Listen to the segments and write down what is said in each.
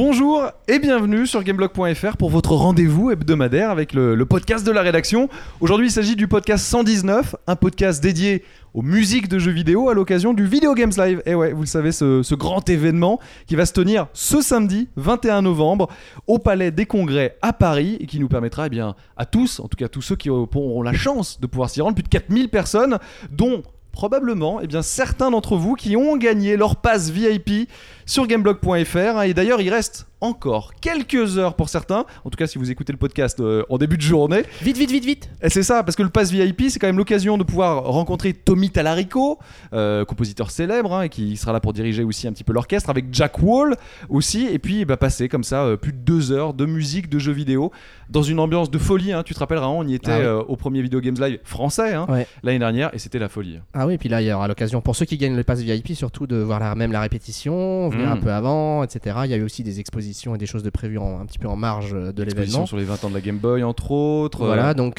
Bonjour et bienvenue sur Gameblog.fr pour votre rendez-vous hebdomadaire avec le podcast de la rédaction. Aujourd'hui, il s'agit du podcast 119, un podcast dédié aux musiques de jeux vidéo à l'occasion du Video Games Live. Et ouais, vous le savez, ce grand événement qui va se tenir ce samedi 21 novembre au Palais des Congrès à Paris et qui nous permettra à tous, en tout cas tous ceux qui auront la chance de pouvoir s'y rendre, plus de 4000 personnes, dont probablement certains d'entre vous qui ont gagné leur pass VIP sur Gameblog.fr. Et d'ailleurs, il reste encore quelques heures pour certains, en tout cas si vous écoutez le podcast en début de journée. Vite. Et c'est ça, parce que le pass VIP, c'est quand même l'occasion de pouvoir rencontrer Tommy Tallarico, compositeur célèbre, et qui sera là pour diriger aussi un petit peu l'orchestre, avec Jack Wall aussi, et puis passer comme ça plus de 2 heures de musique, de jeux vidéo, dans une ambiance de folie. Tu te rappelleras, on y était au premier Video Games Live français l'année dernière, et c'était la folie. Ah oui, et puis là il y aura l'occasion pour ceux qui gagnent le pass VIP surtout de voir même la répétition, venir un peu avant, etc. Il y a eu aussi des expositions et des choses de prévues un petit peu en marge de l'événement. Sur les 20 ans de la Game Boy entre autres. Voilà, donc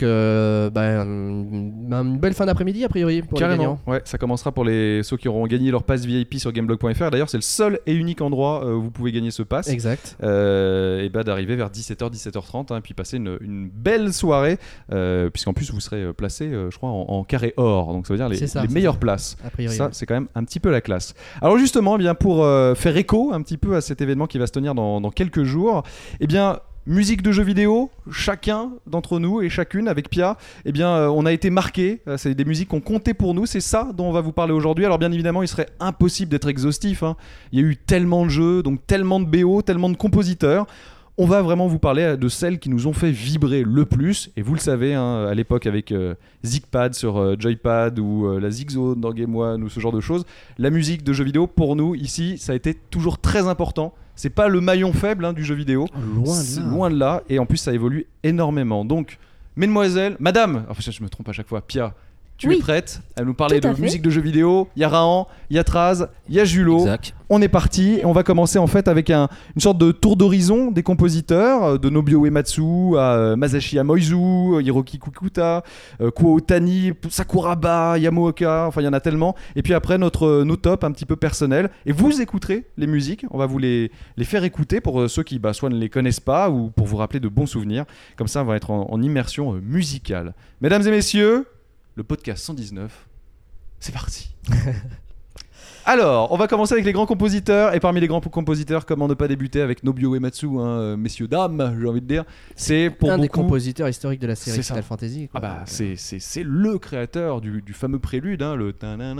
une belle fin d'après-midi a priori pour les gagnants. Ouais, ça commencera pour ceux qui auront gagné leur pass VIP sur Gameblog.fr. D'ailleurs, c'est le seul et unique endroit où vous pouvez gagner ce pass. Exact. Et d'arriver vers 17h, 17h30 et puis passer une belle soirée, puisqu'en plus vous serez placé, je crois, en carré or. Donc ça veut dire les meilleures places. A priori, ça, c'est quand même un petit peu la classe. Alors justement, pour faire écho un petit peu à cet événement qui va se tenir dans quelques jours, musique de jeux vidéo, chacun d'entre nous et chacune avec Pia, on a été marqués. C'est des musiques qu'on comptait pour nous. C'est ça dont on va vous parler aujourd'hui. Alors bien évidemment, il serait impossible d'être exhaustif. Il y a eu tellement de jeux, donc tellement de BO, tellement de compositeurs. On va vraiment vous parler de celles qui nous ont fait vibrer le plus. Et vous le savez, à l'époque avec Zigpad sur Joypad ou la Zigzone dans Game One ou ce genre de choses, la musique de jeux vidéo, pour nous, ici, ça a été toujours très important. C'est pas le maillon faible du jeu vidéo. Loin de là. Et en plus, ça évolue énormément. Donc, mesdemoiselles, madame, enfin, je me trompe à chaque fois, Pia, tu es prête à nous parler de musique de jeux vidéo? Il y a Rahan, il y a Traz, il y a Julo. Exact. On est parti et on va commencer en fait avec une sorte de tour d'horizon des compositeurs, de Nobuo Uematsu à Masashi Hamauzu, Hiroki Kikuta, Kuo Otani, Sakuraba, Yamaoka, enfin il y en a tellement. Et puis après nos tops un petit peu personnels. Et vous écouterez les musiques, on va vous les faire écouter pour ceux qui soit ne les connaissent pas ou pour vous rappeler de bons souvenirs. Comme ça on va être en immersion musicale. Mesdames et messieurs, le podcast 119, c'est parti. Alors, on va commencer avec les grands compositeurs. Et parmi les grands compositeurs, comment ne pas débuter avec Nobuo Uematsu, messieurs, dames, j'ai envie de dire. C'est pour un beaucoup des compositeurs historiques de la série Final Fantasy. Quoi. C'est le créateur du fameux prélude, le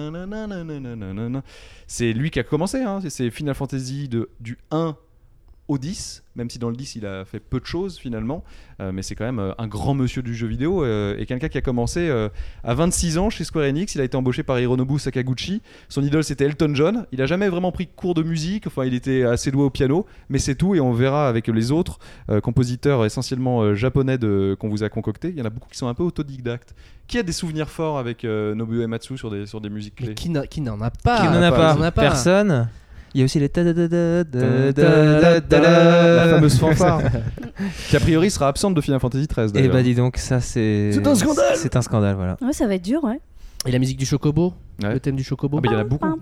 c'est lui qui a commencé. C'est Final Fantasy du 1 au 10, même si dans le 10 il a fait peu de choses finalement, mais c'est quand même un grand monsieur du jeu vidéo et quelqu'un qui a commencé à 26 ans chez Square Enix. Il a été embauché par Hironobu Sakaguchi. Son idole c'était Elton John. Il a jamais vraiment pris cours de musique, enfin il était assez doué au piano, mais c'est tout. Et on verra avec les autres compositeurs essentiellement japonais qu'on vous a concoctés. Il y en a beaucoup qui sont un peu autodidactes. Qui a des souvenirs forts avec Nobuo Uematsu sur des musiques clés? Mais qui n'en a pas? Qui n'en a pas? Personne. Il y a aussi les la fameuse fanfare qui a priori sera absente de Final Fantasy XIII d'ailleurs. Et dis donc, ça c'est un scandale. C'est un scandale, voilà. Ouais, ça va être dur, ouais. Et la musique du Chocobo, le thème du Chocobo. Il y en a beaucoup.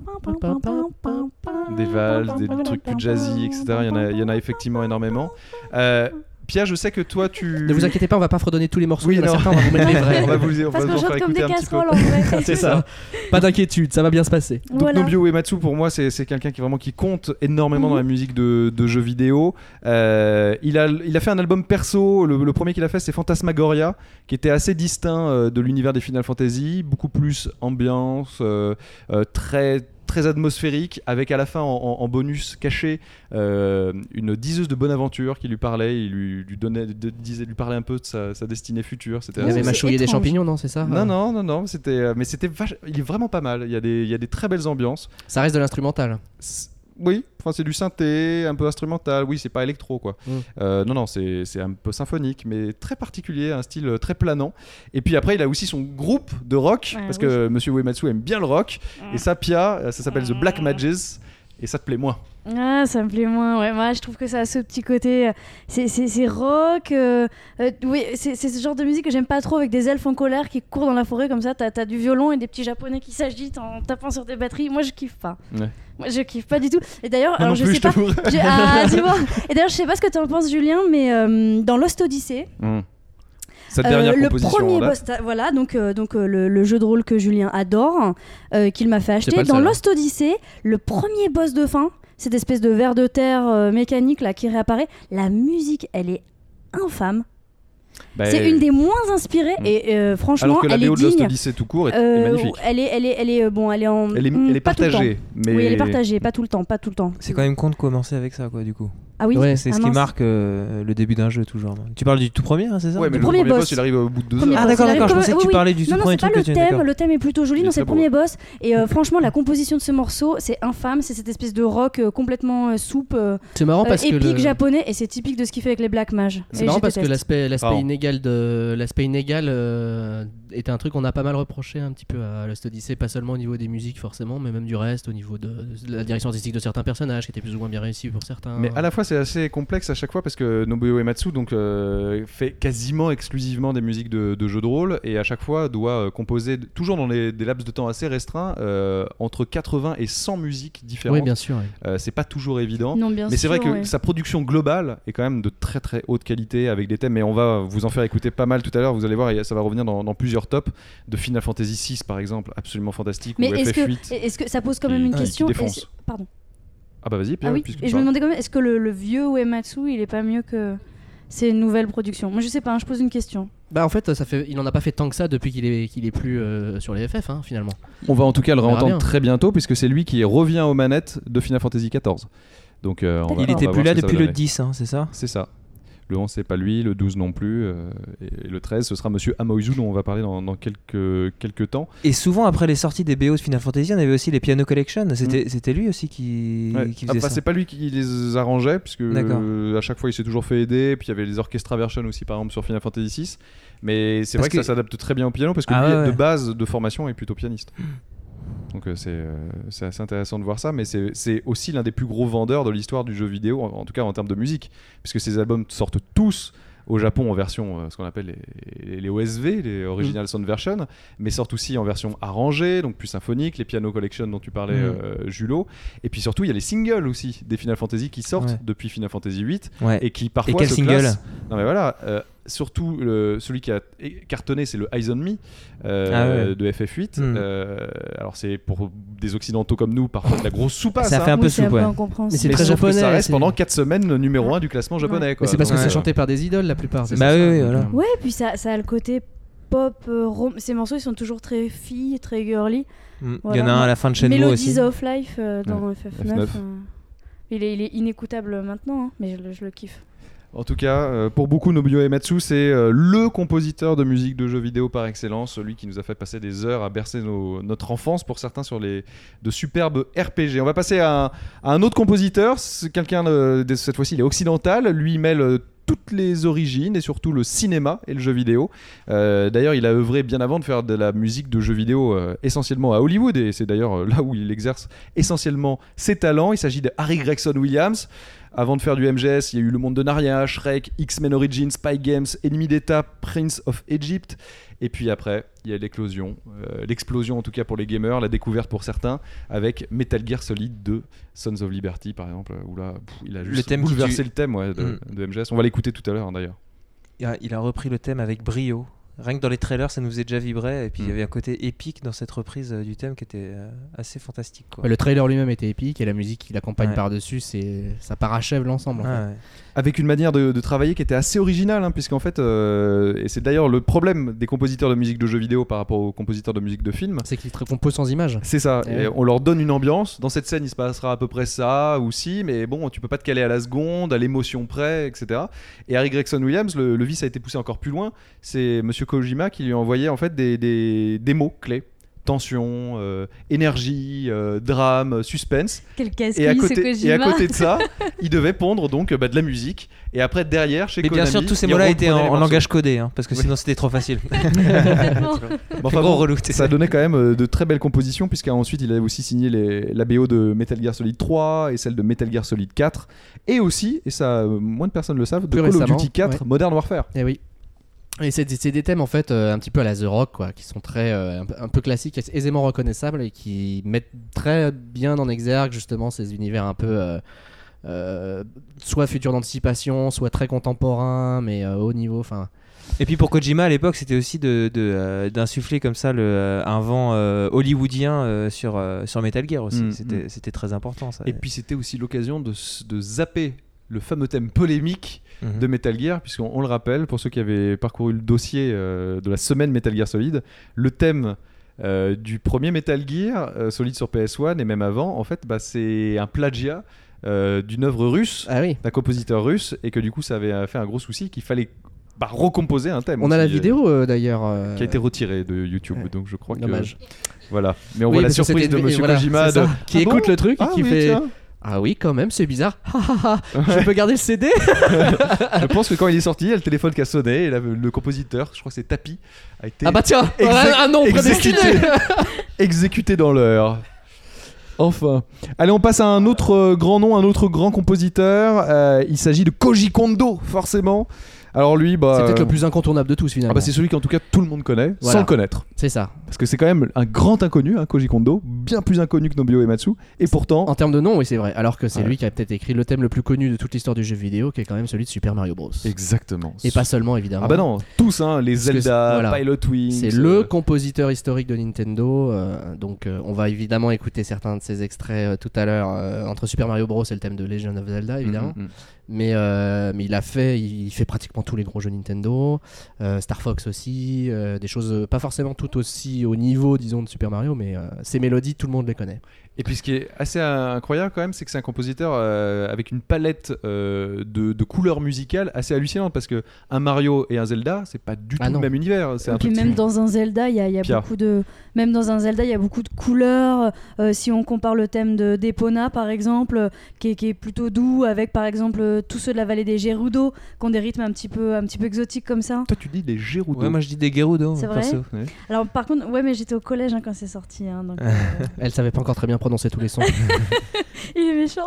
Des valses, des trucs plus jazzy, etc. Il y en a effectivement énormément. Pierre, je sais que toi tu... Ne vous inquiétez pas, on va pas fredonner tous les morceaux. Oui, certains, on va vous mettre les vrais. on va vous faire écouter un petit peu. C'est ça. Pas d'inquiétude, ça va bien se passer. Donc Nobuo Uematsu, pour moi, c'est quelqu'un qui compte énormément dans la musique de jeux vidéo. Il a fait un album perso. Le premier qu'il a fait, c'est Phantasmagoria, qui était assez distinct de l'univers des Final Fantasy, beaucoup plus ambiance, très atmosphérique, avec à la fin en bonus caché une diseuse de bonne aventure qui lui parlait. Il lui parlait un peu de sa destinée future. Il avait mâchouillé des champignons, non, c'est ça? Non, il est vraiment pas mal. Il y a des très belles ambiances. Ça reste de l'instrumental. Oui, enfin c'est du synthé, un peu instrumental. Oui, c'est pas électro quoi. Non, c'est un peu symphonique, mais très particulier, un style très planant. Et puis après, il a aussi son groupe de rock, parce que Monsieur Uematsu aime bien le rock. Et ça, Pia, ça s'appelle The Black Mages. et ça te plaît moins. Ah, ça me plaît moins, ouais. Moi, je trouve que ça a ce petit côté. C'est rock. Oui, c'est ce genre de musique que j'aime pas trop, avec des elfes en colère qui courent dans la forêt comme ça. T'as du violon et des petits japonais qui s'agitent en tapant sur des batteries. Moi, je kiffe pas. Ouais. Moi, je kiffe pas du tout. Et d'ailleurs, Moi non je plus, sais pas. Ah, tu vois. Et d'ailleurs, je sais pas ce que t'en penses, Julien, mais dans Lost Odyssey. Cette dernière le composition premier en date. boss, voilà, donc le jeu de rôle que Julien adore, qu'il m'a fait acheter. Dans Lost Odyssey, le premier boss de fin, cette espèce de ver de terre mécanique là qui réapparaît, la musique, elle est infâme. C'est une des moins inspirées et franchement, alors que la elle BO est de Lost digne. Odyssey tout court est magnifique. Elle est partagée, mais oui, elle est partagée, pas tout le temps. C'est quand même con de commencer avec ça, quoi, du coup. Ah oui, ouais, c'est ce qui marque le début d'un jeu toujours. Tu parles du tout premier, hein, c'est ça? Ouais, mais le premier boss, il arrive au bout de 2 heures. Ah d'accord, je pensais que tu parlais du tout premier truc. Non, c'est pas le thème est plutôt joli, non, c'est le premier boss. Et franchement, la composition de ce morceau, c'est infâme, c'est cette espèce de rock complètement soupe, c'est marrant parce épique japonais, et c'est typique de ce qu'il fait avec les Black Mages. C'est marrant parce que l'aspect inégal était un truc qu'on a pas mal reproché un petit peu à Lost Odyssey, pas seulement au niveau des musiques forcément, mais même du reste, au niveau de la direction artistique de certains personnages qui étaient plus ou moins bien réussis pour certains. Mais à la fois c'est assez complexe à chaque fois parce que Nobuo Uematsu donc fait quasiment exclusivement des musiques de jeux de rôle et à chaque fois doit composer toujours dans des laps de temps assez restreints entre 80 et 100 musiques différentes. Oui, bien sûr. Oui. C'est pas toujours évident. Non, bien mais c'est sûr, vrai que sa production globale est quand même de très très haute qualité avec des thèmes. Mais on va vous en faire écouter pas mal tout à l'heure. Vous allez voir, ça va revenir dans plusieurs tops de Final Fantasy VI par exemple, absolument fantastique. Mais ou FF8. Est-ce que ça pose quand même une question? Pardon. Ah bah vas-y, Pierre. Ah oui. Et je me demandais quand même, est-ce que le vieux Uematsu, il est pas mieux que ces nouvelles productions? Moi je sais pas, je pose une question. Bah en fait, il en a pas fait tant que ça depuis qu'il est plus sur les FF finalement. On va en tout cas le réentendre très bientôt puisque c'est lui qui revient aux manettes de Final Fantasy XIV. Donc il était plus là depuis le 10, c'est ça? C'est ça. Le 11 c'est pas lui, le 12 non plus, et le 13 ce sera Monsieur Amoizu dont on va parler dans quelques temps. Et souvent après les sorties des BO de Final Fantasy, on avait aussi les Piano Collection, c'était lui aussi qui faisait ça. C'est pas lui qui les arrangeait, puisque à chaque fois il s'est toujours fait aider, puis il y avait les orchestra versions aussi par exemple sur Final Fantasy VI, mais c'est vrai que ça s'adapte très bien au piano, parce que lui de base de formation est plutôt pianiste. Donc c'est assez intéressant de voir ça, mais c'est aussi l'un des plus gros vendeurs de l'histoire du jeu vidéo, en tout cas en termes de musique, puisque ces albums sortent tous au Japon en version, ce qu'on appelle les OSV, les Original Sound Version, mais sortent aussi en version arrangée, donc plus symphonique, les Piano Collection dont tu parlais, Julo, et puis surtout il y a les singles aussi des Final Fantasy qui sortent depuis Final Fantasy VIII, et qui parfois quel single Non mais voilà, surtout celui qui a cartonné, c'est le Eyes on Me de FF8. Alors c'est pour des occidentaux comme nous parfois de la grosse soupasse. Ça fait un peu soupe, mais c'est très japonais. Ça reste pendant 4 semaines numéro 1 du classement japonais. Quoi. Mais c'est parce que c'est chanté par des idoles la plupart. Bah oui, voilà. Ouais, puis ça a le côté pop. Ces morceaux ils sont toujours très filles, très girly. Il y en a un à la fin de Shenmue aussi. Melodies of Life dans FF9. Il est inécoutable maintenant, mais je le kiffe. En tout cas, pour beaucoup, Nobuo Uematsu, c'est le compositeur de musique de jeux vidéo par excellence, celui qui nous a fait passer des heures à bercer notre enfance, pour certains, sur de superbes RPG. On va passer à un autre compositeur, c'est quelqu'un, cette fois-ci, il est occidental, lui il mêle toutes les origines et surtout le cinéma et le jeu vidéo. D'ailleurs, il a œuvré bien avant de faire de la musique de jeux vidéo essentiellement à Hollywood, et c'est d'ailleurs là où il exerce essentiellement ses talents. Il s'agit de Harry Gregson Williams. Avant de faire du MGS, il y a eu Le Monde de Narnia, Shrek, X-Men Origins, Spy Games, Ennemi d'État, Prince of Egypt. Et puis après, il y a l'explosion en tout cas pour les gamers, la découverte pour certains, avec Metal Gear Solid 2, Sons of Liberty par exemple, où là, il a juste bouleversé le thème de MGS. On va l'écouter tout à l'heure d'ailleurs. Il a repris le thème avec brio. Rien que dans les trailers, ça nous faisait déjà vibrer. Et puis il y avait un côté épique dans cette reprise du thème qui était assez fantastique, quoi. Le trailer lui-même était épique et la musique qui l'accompagne par-dessus, ça parachève l'ensemble. En fait. Avec une manière de travailler qui était assez originale, puisqu'en fait, et c'est d'ailleurs le problème des compositeurs de musique de jeux vidéo par rapport aux compositeurs de musique de films, c'est qu'ils composent sans images. C'est ça. Et on leur donne une ambiance. Dans cette scène, il se passera à peu près ça ou si, mais bon, tu peux pas te caler à la seconde, à l'émotion près, etc. Et Harry Gregson Williams, le vice a été poussé encore plus loin. C'est Monsieur Kojima qui lui a envoyé en fait des mots clés tension, énergie, drame, suspense. Quel casse-couille Et à ce Kojima. côté de ça, il devait pondre donc de la musique. Et après, derrière, chez Konami... Mais bien sûr, tous ces il mots-là étaient reprenait les en morceaux. langage codé, hein, parce que sinon c'était trop facile. Complètement. Bon, enfin, Gros bon, relou, ça donnait quand même de très belles compositions, puisqu'ensuite il avait aussi signé la BO de Metal Gear Solid 3 et celle de Metal Gear Solid 4. Et aussi, et ça moins de personnes le savent, de Plus Call of récemment, Duty 4 ouais. Modern Warfare. Et oui. Et c'est des thèmes en fait un petit peu à la The Rock, quoi, qui sont très un peu classiques, aisément reconnaissables et qui mettent très bien en exergue justement ces univers un peu soit futur d'anticipation, soit très contemporain, mais haut niveau. Enfin. Et puis pour Kojima à l'époque, c'était aussi d'insuffler comme ça un vent hollywoodien sur Metal Gear aussi. C'était très important ça. Et puis c'était aussi l'occasion de zapper le fameux thème polémique de Metal Gear, puisqu'on le rappelle, pour ceux qui avaient parcouru le dossier de la semaine Metal Gear Solid, le thème du premier Metal Gear Solid sur PS1 et même avant, en fait, c'est un plagiat d'une œuvre russe, d'un compositeur russe, et que du coup ça avait fait un gros souci qu'il fallait recomposer un thème. On aussi, a la vidéo d'ailleurs qui a été retirée de YouTube, donc je crois dommage. Que voilà. Mais on voit la surprise de Monsieur Kojima qui écoute le truc et qui fait. Tiens. Ah oui, quand même, c'est bizarre. Je peux garder le CD. Je pense que quand il est sorti, il y a le téléphone qui a sonné et le compositeur, je crois que c'est Tapi, a été exécuté dans l'heure. Enfin. Allez, on passe à un autre grand nom, un autre grand compositeur. Il s'agit de Koji Kondo, forcément. Alors lui, c'est peut-être le plus incontournable de tous finalement. C'est celui qu'en tout cas tout le monde connaît, sans le connaître. C'est ça. Parce que c'est quand même un grand inconnu, Koji Kondo, bien plus inconnu que Nobuo Uematsu, et pourtant... En termes de nom, oui c'est vrai, alors que c'est lui qui a peut-être écrit le thème le plus connu de toute l'histoire du jeu vidéo, qui est quand même celui de Super Mario Bros. Exactement. Et pas seulement évidemment. Ah bah non, tous, les Zelda, Pilot Wings... C'est le compositeur historique de Nintendo, donc on va évidemment écouter certains de ses extraits tout à l'heure, entre Super Mario Bros et le thème de Legend of Zelda évidemment. Mais il fait pratiquement tous les gros jeux Nintendo, Star Fox aussi, des choses pas forcément tout aussi au niveau disons de Super Mario, mais ces mélodies tout le monde les connaît. Et puis ce qui est assez incroyable quand même, c'est que c'est un compositeur avec une palette de couleurs musicales assez hallucinante, parce que un Mario et un Zelda, c'est pas du tout le même univers. Et puis même dans un Zelda, il y a beaucoup de, même dans un Zelda, il y a beaucoup de couleurs. Si on compare le thème d'Epona par exemple, qui est plutôt doux, avec par exemple tous ceux de la vallée des Gerudo, qui ont des rythmes un petit peu exotiques comme ça. Toi tu dis des Gerudo. Ouais, moi je dis des Gerudo. C'est vrai. Ouais. Alors par contre, mais j'étais au collège quand c'est sorti. Donc, Elle savait pas encore très bien prononcer tous les sons. Il est méchant.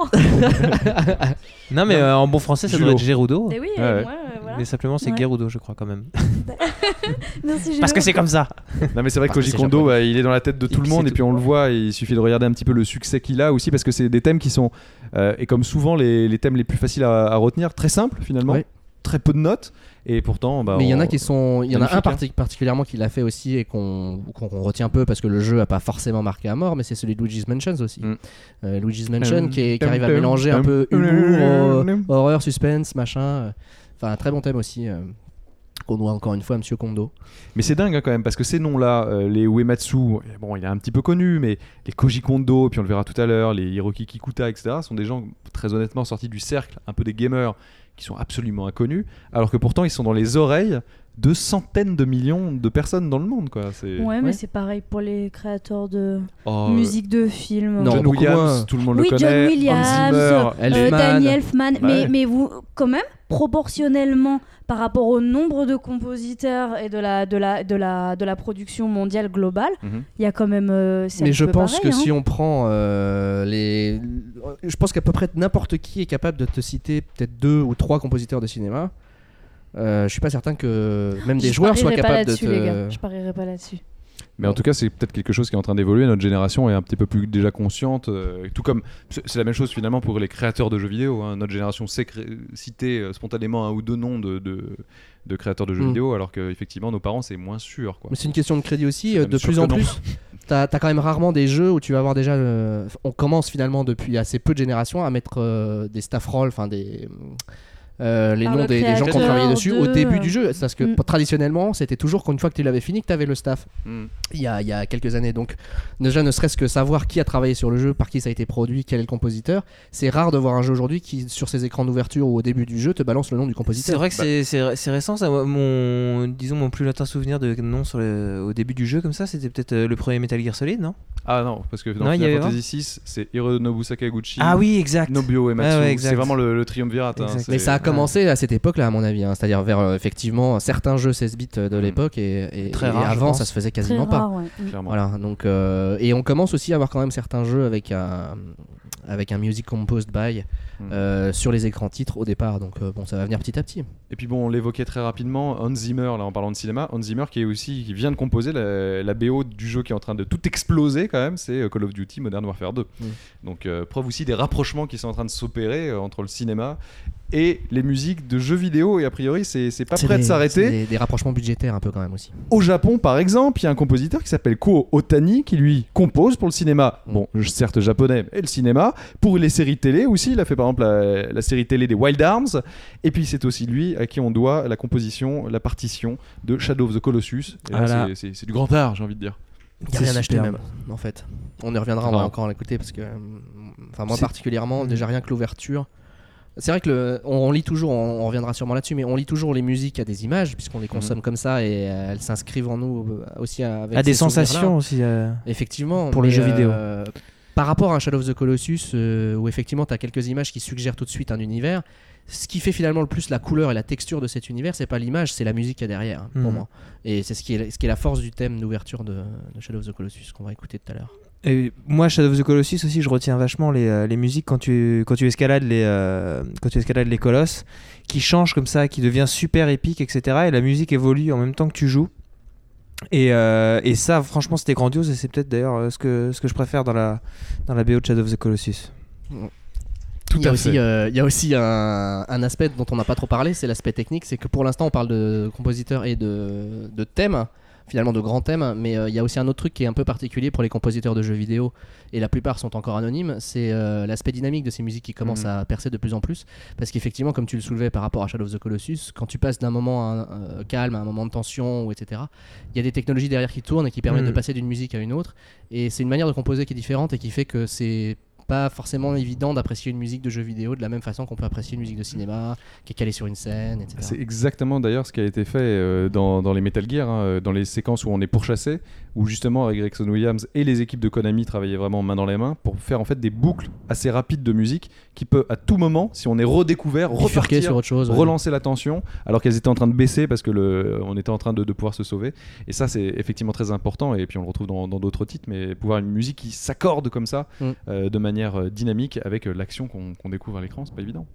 Non mais en bon français ça doit être Gerudo. Et oui, voilà. Mais simplement c'est Gerudo je crois quand même. Merci, parce que c'est comme ça. Non mais c'est vrai que Koji Kondo, il est dans la tête de tout le monde, et puis on le voit, il suffit de regarder un petit peu le succès qu'il a aussi, parce que c'est des thèmes qui sont, et comme souvent les thèmes les plus faciles à retenir, très simples finalement, très peu de notes. Et pourtant, mais il y en a qui sont, il y en a un particulièrement qui l'a fait aussi et qu'on retient peu parce que le jeu a pas forcément marqué à mort, mais c'est celui de Luigi's Mansion aussi. Luigi's Mansion qui arrive à mélanger un peu humour, horreur, suspense, machin. Enfin, un très bon thème aussi. Qu'on doit encore une fois à Monsieur Kondo. Mais c'est dingue quand même, parce que ces noms-là, les Uematsu, bon, il est un petit peu connu, mais les Koji Kondo, puis on le verra tout à l'heure, les Hiroki Kikuta, etc., sont des gens très honnêtement sortis du cercle, un peu des gamers, qui sont absolument inconnus, alors que pourtant ils sont dans les oreilles de centaines de millions de personnes dans le monde, quoi. Mais c'est pareil pour les créateurs de musique de films. John Williams, tout le monde le connaît. John Williams, Danny Elfman, mais vous, quand même, proportionnellement par rapport au nombre de compositeurs et de la production mondiale globale, il y a quand même. Mais je pense que si on prend je pense qu'à peu près n'importe qui est capable de te citer peut-être 2 ou 3 compositeurs de cinéma. Je suis pas certain que même des joueurs soient capables de te... les gars. Je parierais pas là-dessus. Mais en tout cas, c'est peut-être quelque chose qui est en train d'évoluer. Notre génération est un petit peu plus déjà consciente. Tout comme c'est la même chose finalement pour les créateurs de jeux vidéo. Notre génération sait citer spontanément un ou 2 noms de créateurs de jeux vidéo, alors qu'effectivement nos parents c'est moins sûr, quoi. Mais c'est une question de crédit aussi. De plus en plus, t'as quand même rarement des jeux où tu vas avoir déjà. On commence finalement depuis assez peu de générations à mettre des staff rolls, enfin des les noms des gens qui ont travaillé dessus au début du jeu. Parce que traditionnellement, c'était toujours qu'une fois que tu l'avais fini, que tu avais le staff. Il y a quelques années. Donc, déjà, ne serait-ce que savoir qui a travaillé sur le jeu, par qui ça a été produit, quel est le compositeur. C'est rare de voir un jeu aujourd'hui qui, sur ses écrans d'ouverture ou au début du jeu, te balance le nom du compositeur. C'est vrai que c'est récent, ça. Mon plus lointain souvenir de nom au début du jeu, comme ça, c'était peut-être le premier Metal Gear Solid, non ? Ah non, parce que dans Final Fantasy VI, c'est Hironobu Sakaguchi, exact. Nobuo Uematsu. C'est vraiment le triumvirat. Mais ça a commencé à cette époque-là, à mon avis. C'est-à-dire vers effectivement certains jeux 16 bits de l'époque et avant, ça se faisait quasiment pas. Voilà, donc, et on commence aussi à avoir quand même certains jeux avec un music composed by sur les écrans titres au départ. Donc bon, ça va venir petit à petit. Et puis bon, on l'évoquait très rapidement, Hans Zimmer, là en parlant de cinéma, Hans Zimmer qui vient de composer la BO du jeu qui est en train de tout exploser quand même, c'est Call of Duty Modern Warfare 2. Donc preuve aussi des rapprochements qui sont en train de s'opérer entre le cinéma et les musiques de jeux vidéo, et a priori c'est pas prêt de s'arrêter. C'est des rapprochements budgétaires un peu quand même aussi. Au Japon par exemple, il y a un compositeur qui s'appelle Ko Otani qui lui compose pour le cinéma, bon certes japonais, et le cinéma, pour les séries télé aussi. Il a fait par exemple la série télé des Wild Arms, et puis c'est aussi lui à qui on doit la composition, la partition de Shadow of the Colossus. Et là, c'est du grand art, j'ai envie de dire. Il n'y a rien acheté même, en fait. On y reviendra, on va encore l'écouter parce que, moi particulièrement, déjà rien que l'ouverture. C'est vrai que on lit toujours, on reviendra sûrement là-dessus, mais on lit toujours les musiques à des images puisqu'on les consomme comme ça et elles s'inscrivent en nous aussi avec des sensations aussi. Effectivement. Pour les jeux vidéo. Par rapport à Shadow of the Colossus, où effectivement tu as quelques images qui suggèrent tout de suite un univers, ce qui fait finalement le plus la couleur et la texture de cet univers, c'est pas l'image, c'est la musique qu'il y a derrière, pour moi. Et c'est ce qui est la force du thème d'ouverture de Shadow of the Colossus qu'on va écouter tout à l'heure. Et moi, Shadow of the Colossus aussi, je retiens vachement les musiques quand tu escalades les colosses, qui changent comme ça, qui devient super épique, etc. Et la musique évolue en même temps que tu joues. Et ça, franchement, c'était grandiose. Et c'est peut-être d'ailleurs ce que je préfère dans la BO de Shadow of the Colossus. Il y a aussi un aspect dont on n'a pas trop parlé, c'est l'aspect technique. C'est que pour l'instant, on parle de compositeurs et de thèmes, finalement de grands thèmes, mais il y a aussi un autre truc qui est un peu particulier pour les compositeurs de jeux vidéo, et la plupart sont encore anonymes, c'est l'aspect dynamique de ces musiques qui commence à percer de plus en plus, parce qu'effectivement, comme tu le soulevais par rapport à Shadow of the Colossus, quand tu passes d'un moment calme à un moment de tension, etc., il y a des technologies derrière qui tournent et qui permettent de passer d'une musique à une autre, et c'est une manière de composer qui est différente et qui fait que c'est pas forcément évident d'apprécier une musique de jeu vidéo de la même façon qu'on peut apprécier une musique de cinéma qui est calée sur une scène, etc. C'est exactement d'ailleurs ce qui a été fait dans les Metal Gear, dans les séquences où on est pourchassé, où justement avec Gregson Williams et les équipes de Konami travaillaient vraiment main dans les mains pour faire en fait des boucles assez rapides de musique qui peut à tout moment, si on est redécouvert, repartir sur autre chose, relancer la tension alors qu'elles étaient en train de baisser parce que on était en train de pouvoir se sauver. Et ça c'est effectivement très important, et puis on le retrouve dans d'autres titres, mais pouvoir une musique qui s'accorde comme ça de manière dynamique avec l'action qu'on découvre à l'écran, c'est pas évident.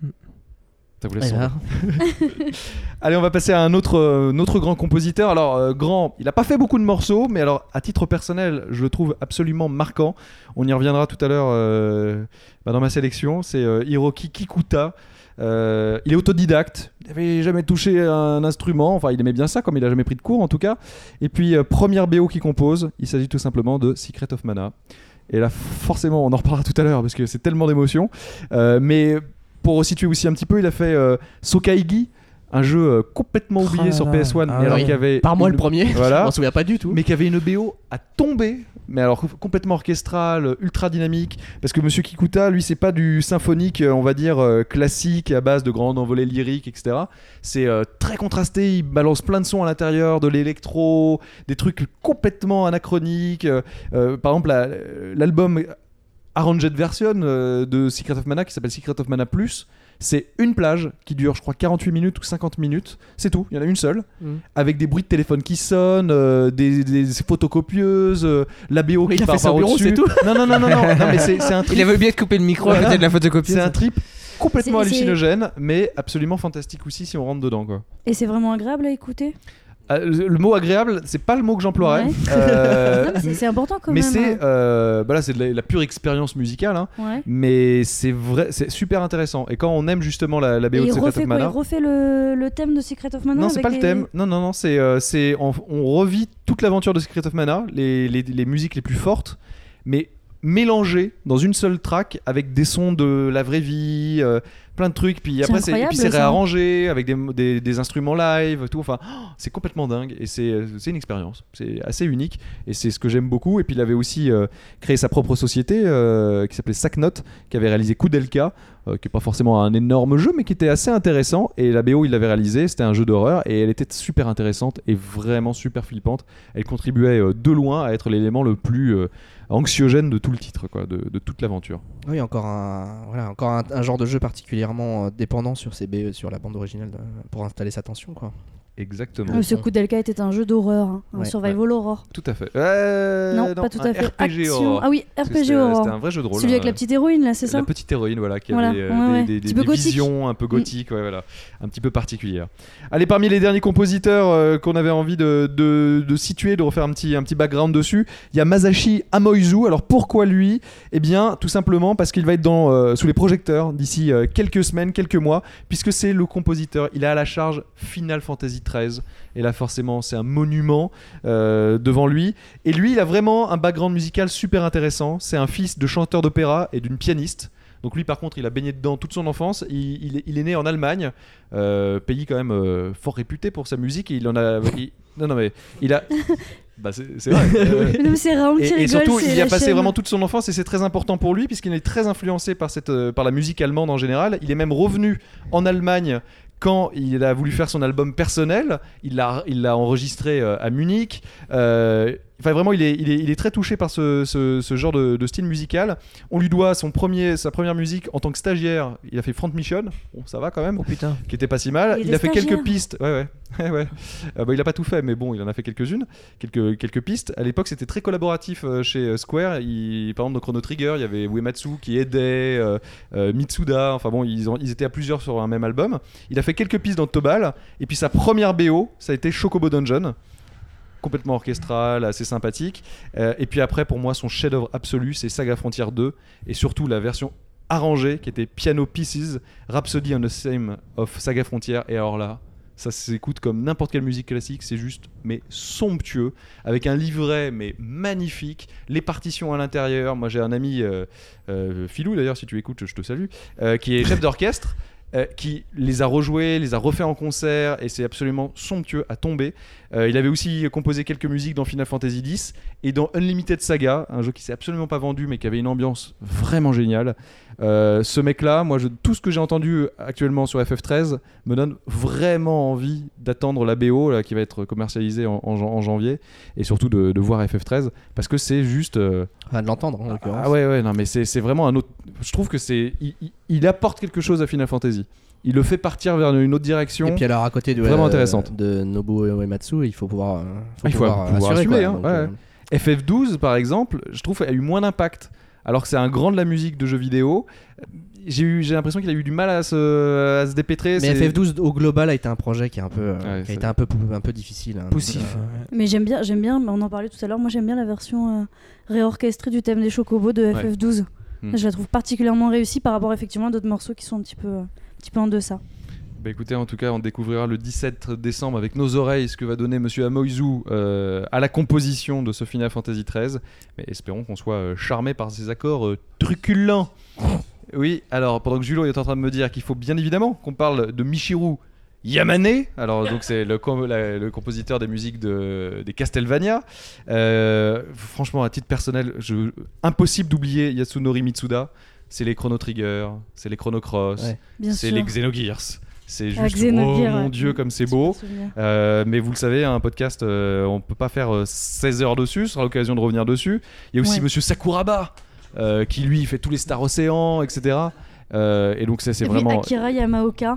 Ça vous laisse Allez, on va passer à un autre grand compositeur. Alors grand, il a pas fait beaucoup de morceaux, mais alors à titre personnel, je le trouve absolument marquant. On y reviendra tout à l'heure dans ma sélection. C'est Hiroki Kikuta. Il est autodidacte, il n'avait jamais touché un instrument, enfin il aimait bien ça comme il n'a jamais pris de cours en tout cas. Et puis première BO qu'il compose, il s'agit tout simplement de Secret of Mana. Et là forcément on en reparlera tout à l'heure parce que c'est tellement d'émotions, mais pour resituer aussi un petit peu, il a fait Sokaigi, un jeu complètement oublié sur PS1, mais alors qui avait par moi le premier, voilà, je m'en souviens pas du tout, mais qui avait une BO à tomber, mais alors complètement orchestrale, ultra dynamique, parce que Monsieur Kikuta, lui, c'est pas du symphonique, on va dire classique à base de grandes envolées lyriques, etc. C'est très contrasté, il balance plein de sons à l'intérieur, de l'électro, des trucs complètement anachroniques. Par exemple, l'album Arranged Version de Secret of Mana qui s'appelle Secret of Mana Plus, c'est une plage qui dure je crois 48 minutes ou 50 minutes, c'est tout, il y en a une seule, avec des bruits de téléphone qui sonnent, des photocopieuses, la BO qui part par au-dessus. C'est tout. Non, mais c'est un trip. Il avait oublié de couper le micro à côté de la photocopieuse. C'est un trip complètement hallucinogène, mais absolument fantastique aussi si on rentre dedans, quoi. Et c'est vraiment agréable à écouter. Le mot agréable, c'est pas le mot que j'emploierais. C'est important quand mais même. Mais c'est de la pure expérience musicale, hein. Mais c'est vrai, c'est super intéressant. Et quand on aime justement la BO de Secret of Mana, il refait le thème de Secret of Mana. Non, c'est pas le thème. Non, c'est on revit toute l'aventure de Secret of Mana, les musiques les plus fortes, mais mélangées dans une seule track avec des sons de la vraie vie. plein de trucs. Puis après, et puis c'est réarrangé avec des instruments live, tout. Enfin, c'est complètement dingue et c'est une expérience. C'est assez unique et c'est ce que j'aime beaucoup. Et puis il avait aussi créé sa propre société qui s'appelait Sacknote, qui avait réalisé Koudelka, qui n'est pas forcément un énorme jeu, mais qui était assez intéressant. Et la BO, il l'avait réalisé, c'était un jeu d'horreur et elle était super intéressante et vraiment super flippante. Elle contribuait de loin à être l'élément le plus anxiogène de tout le titre, quoi, de toute l'aventure. Oui, encore un genre de jeu particulièrement dépendant sur la bande originale pour installer sa tension, quoi. Exactement. Ce Koudelka était un jeu d'horreur, un survival horror. Tout à fait. Non, pas tout à fait. RPG horror. Ah oui, RPG horror. C'était un vrai jeu de rôle. Celui avec la petite héroïne, là, c'est ça ? La petite héroïne, voilà, qui avait des visions un peu gothiques, voilà, un petit peu particulières. Allez, parmi les derniers compositeurs qu'on avait envie de situer, de refaire un petit background dessus, il y a Masashi Amoizu. Alors pourquoi lui ? Eh bien, tout simplement parce qu'il va être sous les projecteurs d'ici quelques semaines, quelques mois, puisque c'est le compositeur. Il a à la charge Final Fantasy 13 et là forcément c'est un monument devant lui, et lui il a vraiment un background musical super intéressant. C'est un fils de chanteur d'opéra et d'une pianiste, donc lui par contre il a baigné dedans toute son enfance. Il est né en Allemagne, pays quand même fort réputé pour sa musique, et il a bah c'est vrai. C'est Raoul qui rigole, et surtout, il y a passé vraiment toute son enfance, et c'est très important pour lui puisqu'il est très influencé par la musique allemande en général. Il est même revenu en Allemagne quand il a voulu faire son album personnel. Il l'a enregistré à Munich. Enfin, vraiment, il est très touché par ce genre de style musical. On lui doit sa première musique en tant que stagiaire. Il a fait Front Mission, bon, ça va quand même, qui était pas si mal. Il a fait quelques pistes. Ouais. Il a pas tout fait, mais bon, il en a fait quelques-unes, quelques pistes. À l'époque, c'était très collaboratif chez Square. Par exemple, dans Chrono Trigger, il y avait Uematsu qui aidait, Mitsuda. Enfin bon, ils étaient à plusieurs sur un même album. Il a fait quelques pistes dans Tobal, et puis sa première BO, ça a été Chocobo Dungeon. Complètement orchestral, assez sympathique. Et puis après, pour moi, son chef-d'œuvre absolu, c'est Saga Frontier 2, et surtout la version arrangée qui était Piano Pieces, Rhapsody on the Theme of Saga Frontier. Et alors là, ça s'écoute comme n'importe quelle musique classique, c'est juste mais somptueux, avec un livret mais magnifique, les partitions à l'intérieur. Moi j'ai un ami, Philou d'ailleurs, si tu écoutes, je te salue, qui est chef d'orchestre. Qui les a rejoués, les a refaits en concert, et c'est absolument somptueux à tomber. Il avait aussi composé quelques musiques dans Final Fantasy X et dans Unlimited Saga, un jeu qui s'est absolument pas vendu mais qui avait une ambiance vraiment géniale. Ce mec-là, tout ce que j'ai entendu actuellement sur FF13 me donne vraiment envie d'attendre la BO là, qui va être commercialisée en janvier, et surtout de voir FF13 parce que c'est juste... Enfin, de l'entendre en l'occurrence. Ah ouais, non mais c'est vraiment un autre... Je trouve que il apporte quelque chose à Final Fantasy. Il le fait partir vers une autre direction. Et puis alors à côté vraiment intéressante de Nobuo Uematsu, il faut pouvoir assumer. FF12 par exemple, je trouve a eu moins d'impact, alors que c'est un grand de la musique de jeux vidéo. J'ai l'impression qu'il a eu du mal à se dépêtrer. Mais FF12 au global a été un projet qui a été un peu difficile, poussif. Mais j'aime bien, on en parlait tout à l'heure, moi j'aime bien la version réorchestrée du thème des Chocobos de FF12. Je la trouve particulièrement réussie par rapport effectivement à d'autres morceaux qui sont un petit peu en deçà. Bah écoutez, en tout cas, on découvrira le 17 décembre avec nos oreilles ce que va donner Monsieur Amoizu à la composition de ce Final Fantasy XIII. Mais espérons qu'on soit charmé par ces accords truculents. Oui, alors pendant que Julo est en train de me dire qu'il faut bien évidemment qu'on parle de Michiru Yamane, alors donc c'est le compositeur des musiques des Castlevania. Franchement, à titre personnel, impossible d'oublier Yasunori Mitsuda. C'est les Chrono Trigger, c'est les Chrono Cross, c'est les Xenogears. C'est juste, mon Dieu, comme c'est beau. Mais vous le savez, un podcast, on peut pas faire 16 heures dessus, ce sera l'occasion de revenir dessus. Il y a aussi Monsieur Sakuraba, qui lui fait tous les Star Ocean, etc. Et donc c'est vraiment... Akira Yamaoka.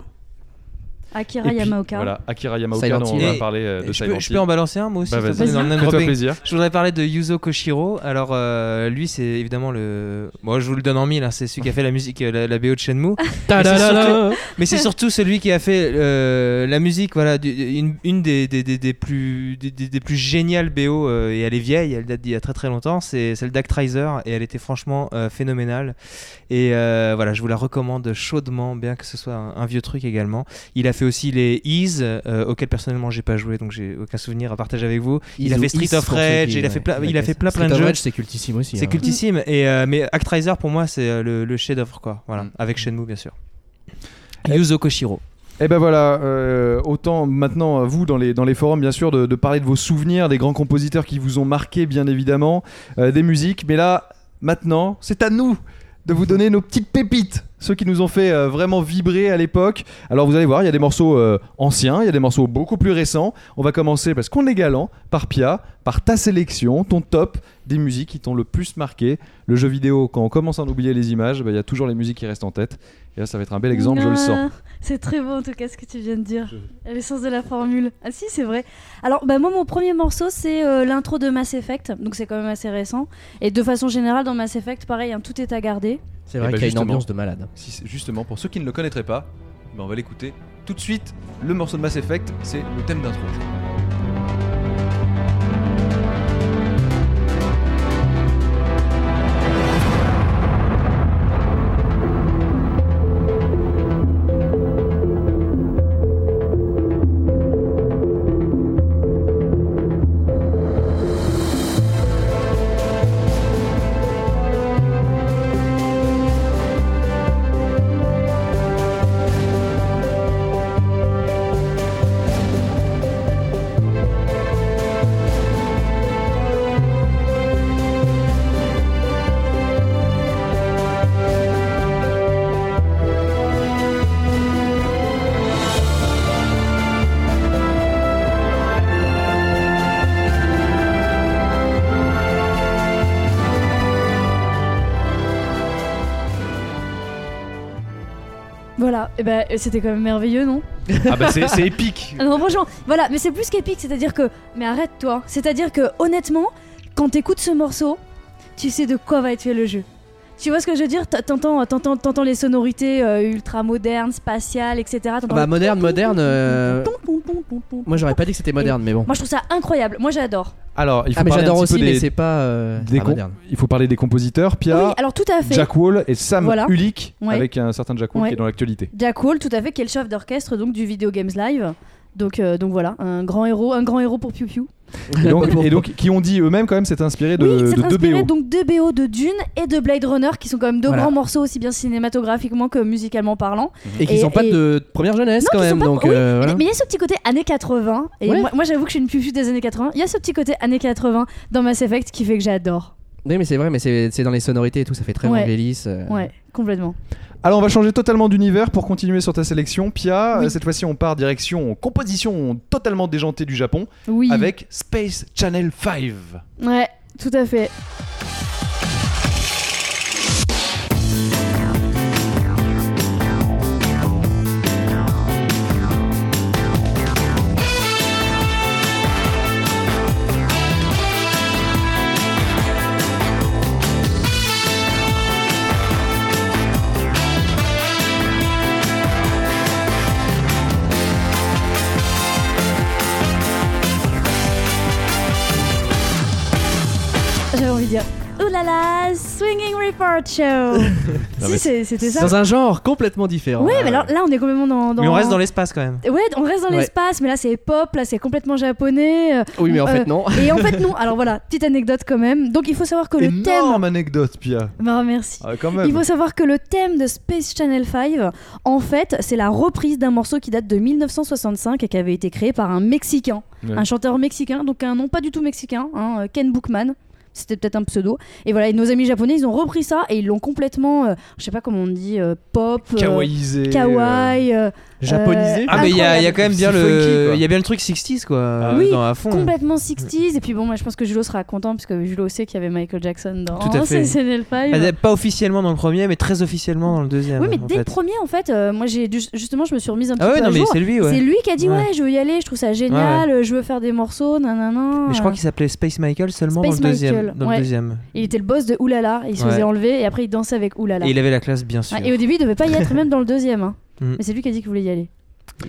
Voilà, Akira Yamaoka, dont on va parler de Silent Hill. Je peux en balancer un, moi aussi. Fais-toi plaisir. Je voudrais parler de Yuzo Koshiro. Alors, lui, c'est évidemment moi, je vous le donne en mille, hein, c'est celui qui a fait la musique, la BO de Shenmue. Mais c'est surtout celui qui a fait la musique, voilà, une des plus géniales BO, et elle est vieille, elle date d'il y a très très longtemps. C'est celle d'Actraiser, et elle était franchement phénoménale. Et voilà, je vous la recommande chaudement, bien que ce soit un vieux truc également. Il a fait aussi les Ease, auxquels personnellement j'ai pas joué, donc j'ai aucun souvenir à partager avec vous. Il a fait Street of Rage, il a fait plein de jeux. Street of Rage, c'est cultissime aussi. C'est cultissime, et mais Actraiser pour moi c'est le chef-d'œuvre, quoi. Voilà, avec Shenmue bien sûr. Yuzo Koshiro. Et ben voilà, autant maintenant, vous, dans les forums, bien sûr, de parler de vos souvenirs, des grands compositeurs qui vous ont marqué, bien évidemment, des musiques. Mais là, maintenant, c'est à nous de vous donner nos petites pépites, ceux qui nous ont fait vraiment vibrer à l'époque. Alors vous allez voir, il y a des morceaux anciens, il y a des morceaux beaucoup plus récents. On va commencer, parce qu'on est galant, par Pia, par ta sélection, ton top des musiques qui t'ont le plus marqué. Le jeu vidéo, quand on commence à en oublier les images, il y a toujours les musiques qui restent en tête. Et là, ça va être un bel exemple, je le sens. C'est très beau en tout cas ce que tu viens de dire. L'essence de la formule. Ah si, c'est vrai. Alors, moi, mon premier morceau, c'est l'intro de Mass Effect. Donc, c'est quand même assez récent. Et de façon générale, dans Mass Effect, pareil, tout est à garder. C'est vrai qu'il y a une ambiance de malade. Justement, pour ceux qui ne le connaîtraient pas, on va l'écouter tout de suite. Le morceau de Mass Effect, c'est le thème d'intro. Voilà, et c'était quand même merveilleux, non? Ah bah c'est épique. Non, franchement, voilà, mais c'est plus qu'épique, c'est-à-dire que... Mais arrête-toi, c'est-à-dire que honnêtement, quand t'écoutes ce morceau, tu sais de quoi va être fait le jeu. Tu vois ce que je veux dire? T'entends les sonorités ultra modernes, spatiales, etc. Bah moderne. Moi j'aurais pas dit que c'était moderne, mais bon. Moi je trouve ça incroyable. Moi j'adore. Alors il faut mais parler j'adore un petit aussi, peu mais c'est pas moderne. Il faut parler des compositeurs. Pia, oui, alors tout à fait. Jack Wall et Sam Ulick, ouais. avec un certain Jack Wall qui est dans l'actualité. Jack Wall, tout à fait, qui est le chef d'orchestre donc du Video Games Live. Donc voilà, un grand héros pour Piu Piu. Et donc qui ont dit eux-mêmes quand même s'est inspiré de deux BO. Donc deux BO de Dune et de Blade Runner qui sont quand même deux grands morceaux aussi bien cinématographiquement que musicalement parlant. Et qui sont pas de première jeunesse quand même. Donc, voilà. Mais il y a ce petit côté années 80 et moi j'avoue que je suis une Piu des années 80. Il y a ce petit côté années 80 dans Mass Effect qui fait que j'adore. Oui mais c'est vrai, mais c'est dans les sonorités et tout, ça fait très Vangelis. Ouais, complètement. Alors on va changer totalement d'univers pour continuer sur ta sélection, Pia. Cette fois-ci on part direction composition totalement déjantée du Japon avec Space Channel 5. Ouais, tout à fait. J'avais envie de dire ouh là là, Swinging Report Show. C'était ça. Dans un genre complètement différent. Ouais, mais alors là on est complètement dans. Mais on reste dans l'espace quand même. Ouais, on reste dans l'espace, mais là c'est pop, là c'est complètement japonais. Oui, mais en fait non. Et en fait non. Alors voilà, petite anecdote quand même. Donc il faut savoir que le thème. Énorme anecdote, Pia. Bah merci. Ah, quand même. Il faut savoir que le thème de Space Channel 5, en fait, c'est la reprise d'un morceau qui date de 1965 et qui avait été créé par un Mexicain, un chanteur mexicain, donc un nom pas du tout mexicain, Ken Bookman. C'était peut-être un pseudo. Et voilà, et nos amis japonais, ils ont repris ça et ils l'ont complètement, je sais pas comment on dit, pop, kawaïisé, kawaii, japonisé. Ah mais il y a quand même bien il y a bien le truc 60s quoi, oui, dans à fond. Complètement 60s. Et puis bon, moi je pense que Julo sera content parce que Julo sait qu'il y avait Michael Jackson dans Space Channel 5. Pas officiellement dans le premier, mais très officiellement dans le deuxième. Oui, mais dès le premier, en fait, moi justement, je me suis remise un petit peu à non, mais jour. c'est lui, C'est lui qui a dit je veux y aller, je trouve ça génial, je veux faire des morceaux, nanana. Mais je crois qu'il s'appelait Space Michael seulement dans le deuxième. Le deuxième. Il était le boss de Oulala, il se faisait enlever et après il dansait avec Oulala. Et il avait la classe bien sûr. Et au début il devait pas y être même dans le deuxième. Mais c'est lui qui a dit qu'il voulait y aller.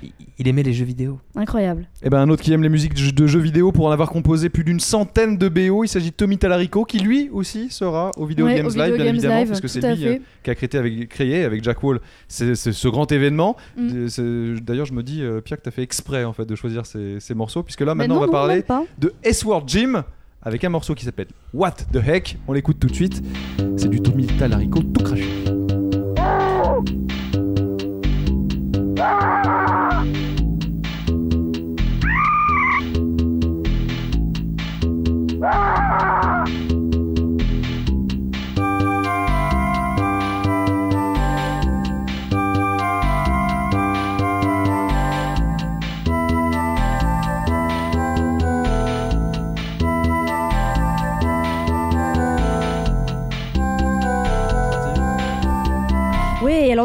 Il aimait les jeux vidéo. Incroyable. Et un autre qui aime les musiques de jeux vidéo pour en avoir composé plus d'une centaine de BO, il s'agit de Tommy Tallarico qui lui aussi sera au Video Games Live bien évidemment parce que c'est lui qui a créé avec Jack Wall c'est ce grand événement. D'ailleurs je me dis Pierre que t'as fait exprès en fait de choisir ces morceaux puisque là maintenant on va parler de S-Word Jim avec un morceau qui s'appelle What the Heck. On l'écoute tout de suite. C'est du Tommy Tallarico tout craché.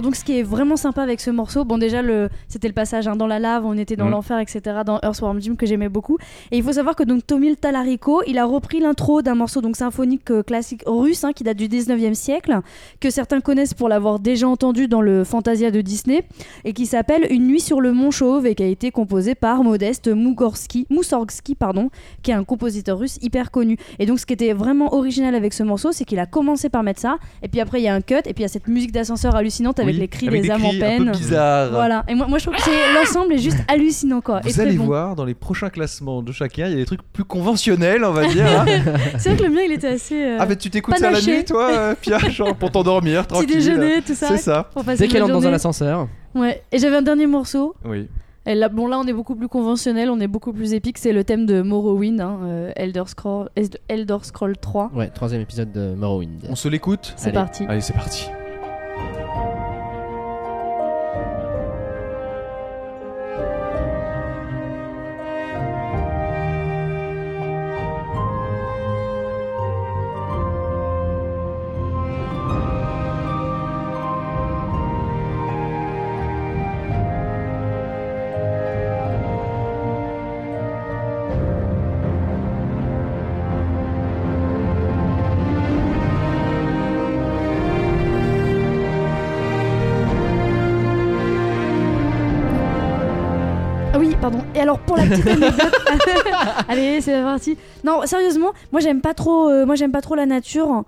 alors donc ce qui est vraiment sympa avec ce morceau, bon déjà c'était le passage dans la lave, on était dans l'enfer, etc. dans Earthworm Jim que j'aimais beaucoup. Et il faut savoir que donc Tomil Talarico, il a repris l'intro d'un morceau donc symphonique classique russe qui date du 19e siècle, que certains connaissent pour l'avoir déjà entendu dans le Fantasia de Disney, et qui s'appelle Une nuit sur le mont Chauve, et qui a été composé par Modeste Moussorgsky, qui est un compositeur russe hyper connu. Et donc ce qui était vraiment original avec ce morceau, c'est qu'il a commencé par mettre ça, et puis après il y a un cut, et puis il y a cette musique d'ascenseur hallucinante avec les cris des âmes en peine. Un peu bizarre. Voilà. Et moi je trouve que l'ensemble est juste hallucinant quoi. Vous allez voir dans les prochains classements de chacun, il y a des trucs plus conventionnels, on va dire. C'est vrai que le mien il était assez. Ah, mais tu t'écoutes ça la nuit, toi, Pia, genre pour t'endormir, tranquille. Petit déjeuner, tout ça. C'est ça. Dès qu'elle entre dans un ascenseur. Ouais. Et j'avais un dernier morceau. Oui. Et là, là, on est beaucoup plus conventionnel, on est beaucoup plus épique. C'est le thème de Morrowind, Elder Scroll 3. Ouais, 3e épisode de Morrowind. On se l'écoute ? C'est parti. Allez, c'est parti. Pardon. Et alors pour la petite anecdote, allez c'est parti. Non sérieusement, moi j'aime pas trop la nature. Non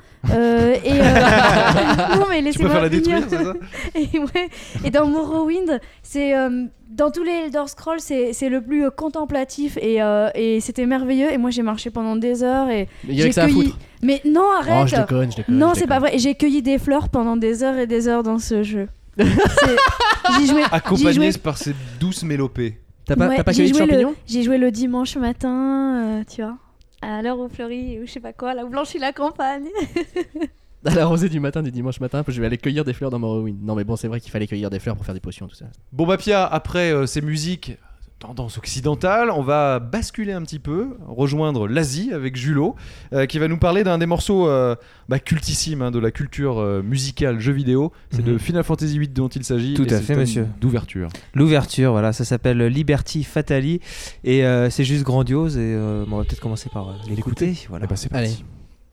mais laissez-moi. Tu préfères la détruire, c'est ça? Et dans Morrowind, c'est dans tous les Elder Scrolls, c'est le plus contemplatif et c'était merveilleux. Et moi j'ai marché pendant des heures et j'ai cueilli. Mais non arrête. Oh, je déconne. Non c'est pas vrai. Et j'ai cueilli des fleurs pendant des heures et des heures dans ce jeu. J'y jouais. Accompagné par ces douces mélopées. T'as pas cueilli de champignons ? J'ai joué le dimanche matin, tu vois, à l'heure où fleurit, ou je sais pas quoi, là où blanchit la campagne. À la rosée du matin, du dimanche matin, je vais aller cueillir des fleurs dans Morrowind. Non mais bon, c'est vrai qu'il fallait cueillir des fleurs pour faire des potions, tout ça. Bon bah Pia, après ces musiques tendance occidentale, on va basculer un petit peu, rejoindre l'Asie avec Julot, qui va nous parler d'un des morceaux cultissimes de la culture musicale jeu vidéo. C'est de Final Fantasy VIII dont il s'agit. Tout à fait, monsieur. D'ouverture. L'ouverture, voilà, ça s'appelle Liberty Fatali et c'est juste grandiose. Et on va peut-être commencer par l'écouter. Voilà. Et bah c'est parti. Allez.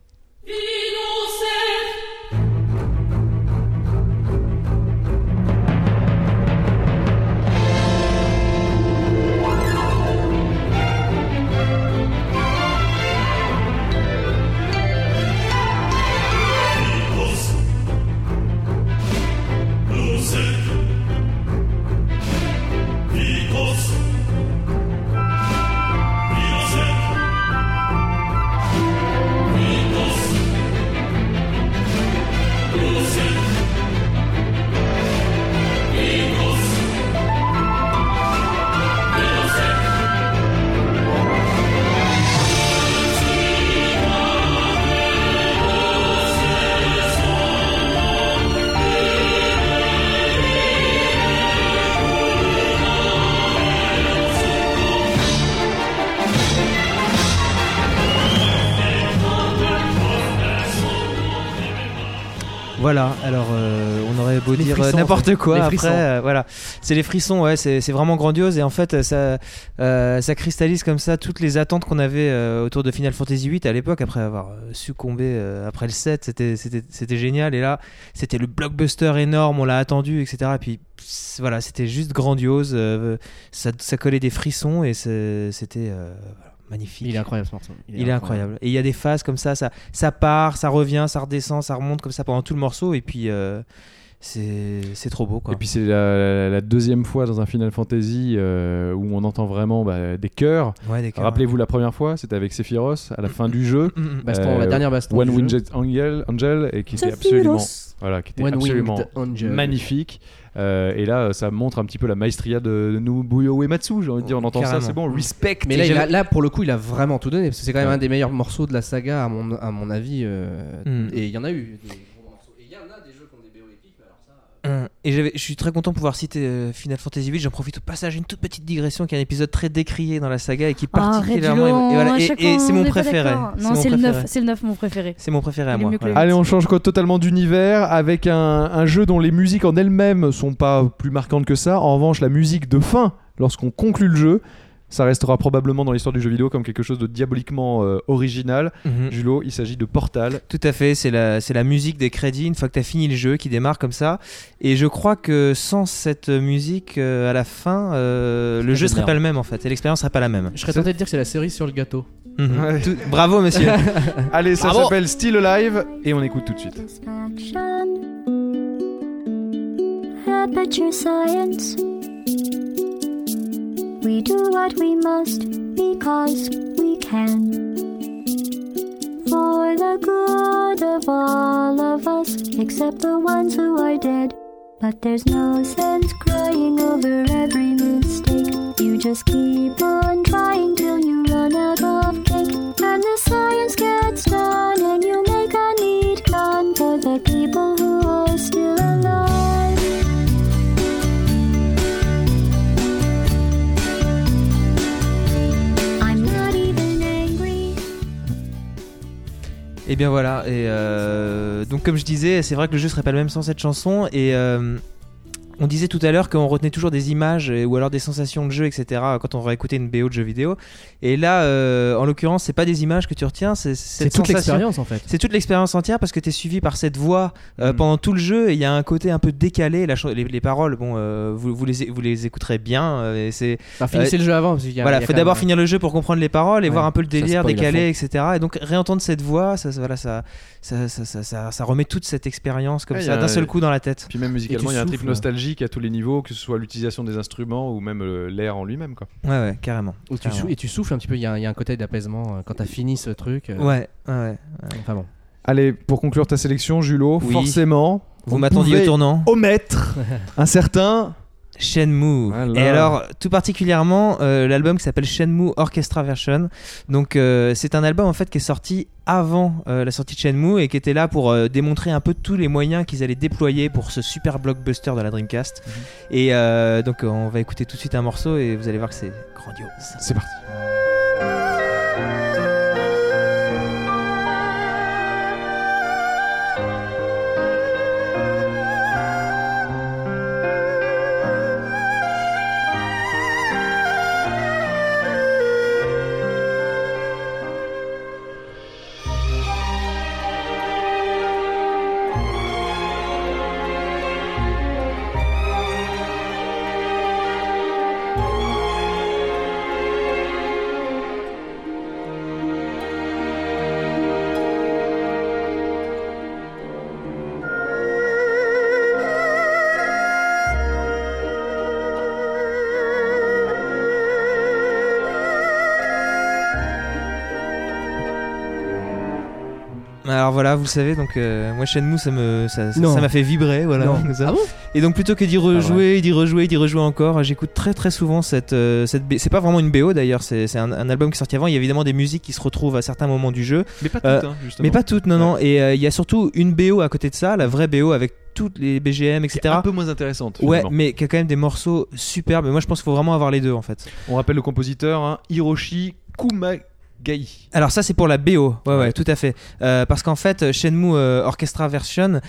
Voilà, alors on aurait beau dire n'importe quoi après, voilà, c'est les frissons, ouais, c'est vraiment grandiose et en fait ça cristallise comme ça toutes les attentes qu'on avait autour de Final Fantasy VIII à l'époque après avoir succombé après le 7, c'était génial et là c'était le blockbuster énorme, on l'a attendu etc. Et puis voilà, c'était juste grandiose, ça collait des frissons et c'était magnifique. Il est incroyable ce morceau. Il est incroyable. Et il y a des phases comme ça part, ça revient, ça redescend, ça remonte comme ça pendant tout le morceau. Et puis c'est trop beau quoi. Et puis c'est la deuxième fois dans un Final Fantasy où on entend vraiment des chœurs. Ouais, des chœurs. Rappelez-vous la première fois, c'était avec Sephiroth à la fin du jeu. La dernière baston. One Winged Angel et qui était absolument magnifique. Et là, ça montre un petit peu la maestria de Nobuyo Uematsu. J'ai envie de dire, on entend ça, c'est bon, respect. Mais là, pour le coup, il a vraiment tout donné. Parce que c'est quand même un des meilleurs morceaux de la saga, à mon avis. Et il y en a eu des gros morceaux. Et il y en a des jeux qui ont des BO épiques, mais alors ça. Et je suis très content de pouvoir citer Final Fantasy VIII. J'en profite au passage, une toute petite digression qui est un épisode très décrié dans la saga et qui particulièrement et c'est mon préféré. Non, c'est le 9 mon préféré. C'est mon préféré à moi. Voilà. Allez, on change totalement d'univers avec un jeu dont les musiques en elles-mêmes sont pas plus marquantes que ça. En revanche, la musique de fin, lorsqu'on conclut le jeu, ça restera probablement dans l'histoire du jeu vidéo comme quelque chose de diaboliquement original. Julo, il s'agit de Portal. Tout à fait, c'est la musique des crédits une fois que tu as fini le jeu qui démarre comme ça. Et je crois que sans cette musique à la fin, le jeu serait pas le même en fait. Et l'expérience serait pas la même. Je serais tenté de dire que c'est la cerise sur le gâteau. Ouais. Bravo monsieur. Allez, ça s'appelle Still Alive et on écoute tout de suite. Aperture Science. We do what we must because we can. For the good of all of us, except the ones who are dead. But there's no sense crying over every mistake. You just keep on trying till you run out of cake. And the science gets done and you make a neat gun for the people who are still alive. Et bien voilà, et donc comme je disais, c'est vrai que le jeu serait pas le même sans cette chanson, et on disait tout à l'heure qu'on retenait toujours des images ou alors des sensations de jeu, etc. quand on va écouter une BO de jeu vidéo. Et là, en l'occurrence, c'est pas des images que tu retiens, c'est toute l'expérience en fait. C'est toute l'expérience entière parce que t'es suivi par cette voix pendant tout le jeu, et il y a un côté un peu décalé. Les paroles, bon, vous les écouterez bien. Et c'est, finissez le jeu avant. Parce qu'il y a faut d'abord finir le jeu pour comprendre les paroles et voir un peu le délire décalé, etc. Et donc réentendre cette voix, ça remet toute cette expérience comme ça d'un seul coup dans la tête. Puis même musicalement, il y a un trip nostalgique à tous les niveaux, que ce soit l'utilisation des instruments ou même l'air en lui-même, quoi. Ouais, carrément. Et tu souffles un petit peu, il y a un côté d'apaisement quand t'as fini ce truc. Ouais. Enfin bon. Allez, pour conclure ta sélection, Julo, forcément, vous m'attendiez au tournant. Omettre un certain Shenmue. Voilà. Et alors, tout particulièrement, l'album qui s'appelle Shenmue Orchestra Version. Donc, c'est un album en fait qui est sorti avant la sortie de Shenmue et qui était là pour démontrer un peu tous les moyens qu'ils allaient déployer pour ce super blockbuster de la Dreamcast. Et donc, on va écouter tout de suite un morceau et vous allez voir que c'est grandiose. C'est parti. Alors voilà, vous le savez, donc moi Shenmue ça m'a fait vibrer, voilà. Ça. Ah bon ? Et donc plutôt que d'y rejouer encore, j'écoute très très souvent cette c'est pas vraiment une BO d'ailleurs, c'est un album qui est sorti avant. Il y a évidemment des musiques qui se retrouvent à certains moments du jeu, mais pas toutes, justement. Mais pas toutes, non. Et il y a surtout une BO à côté de ça, la vraie BO avec toutes les BGM, etc. Qui est un peu moins intéressante. Ouais, mais qui a quand même des morceaux superbes. Et moi je pense qu'il faut vraiment avoir les deux en fait. On rappelle le compositeur, Hiroshi Kumagai. Alors ça c'est pour la BO, ouais, tout à fait. Parce qu'en fait Shenmue Orchestra Version,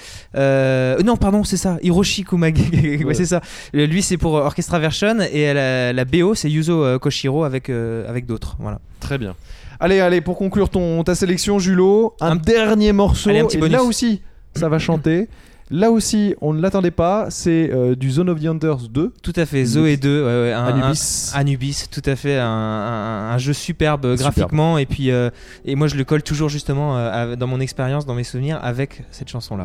non pardon c'est ça, Hiroshi Kumagai, ouais, c'est ça. Lui c'est pour Orchestra Version et la BO c'est Yuzo Koshiro avec d'autres, voilà. Très bien. Allez pour conclure ta sélection, Julo, un dernier morceau. Allez, un petit bonus. Là aussi ça va chanter. Là aussi, on ne l'attendait pas, c'est du Zone of the Enders 2. Tout à fait, Zoé 2, Anubis, tout à fait, un jeu superbe graphiquement, et puis et moi je le colle toujours justement dans mon expérience, dans mes souvenirs avec cette chanson-là.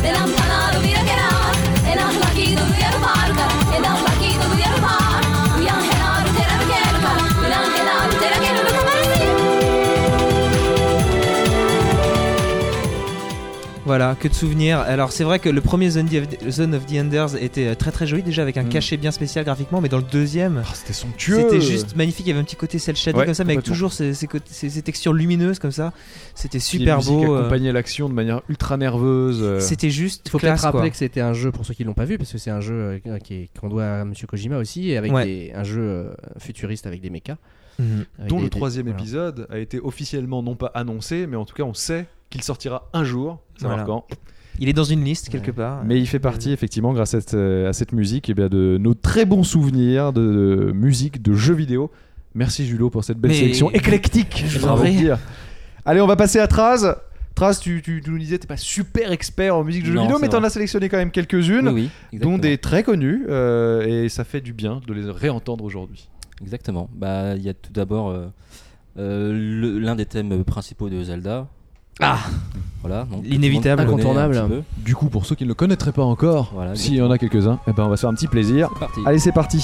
We Voilà, que de souvenirs. Alors c'est vrai que le premier Zone of the Enders était très très joli déjà avec un cachet bien spécial graphiquement, mais dans le deuxième, c'était somptueux. C'était juste magnifique. Il y avait un petit côté cel shading comme ça, mais avec toujours ces textures lumineuses comme ça. C'était super beau. Qui accompagnait l'action de manière ultra nerveuse. C'était juste. Il faut peut-être rappeler que c'était un jeu pour ceux qui l'ont pas vu, parce que c'est un jeu qu'on doit à Monsieur Kojima aussi, et avec un jeu futuriste avec des mechas. Dont le troisième épisode a été officiellement non pas annoncé, mais en tout cas on sait qu'il sortira un jour, savoir quand. Il est dans une liste quelque part. Mais il fait partie effectivement grâce à cette musique et bien, de nos très bons souvenirs de musique, de jeux vidéo. Merci Julo pour cette belle sélection éclectique, je voudrais dire. Allez, on va passer à Traz. Traz, tu nous disais t'es pas super expert en musique de jeux vidéo, mais t'en as sélectionné quand même quelques-unes, dont des très connues, et ça fait du bien de les réentendre aujourd'hui. Exactement. Bah, il y a tout d'abord l'un des thèmes principaux de Zelda. Voilà, donc l'inévitable, incontournable. Du coup, pour ceux qui ne le connaîtraient pas encore, s'il y en a quelques-uns, on va se faire un petit plaisir. Allez, c'est parti.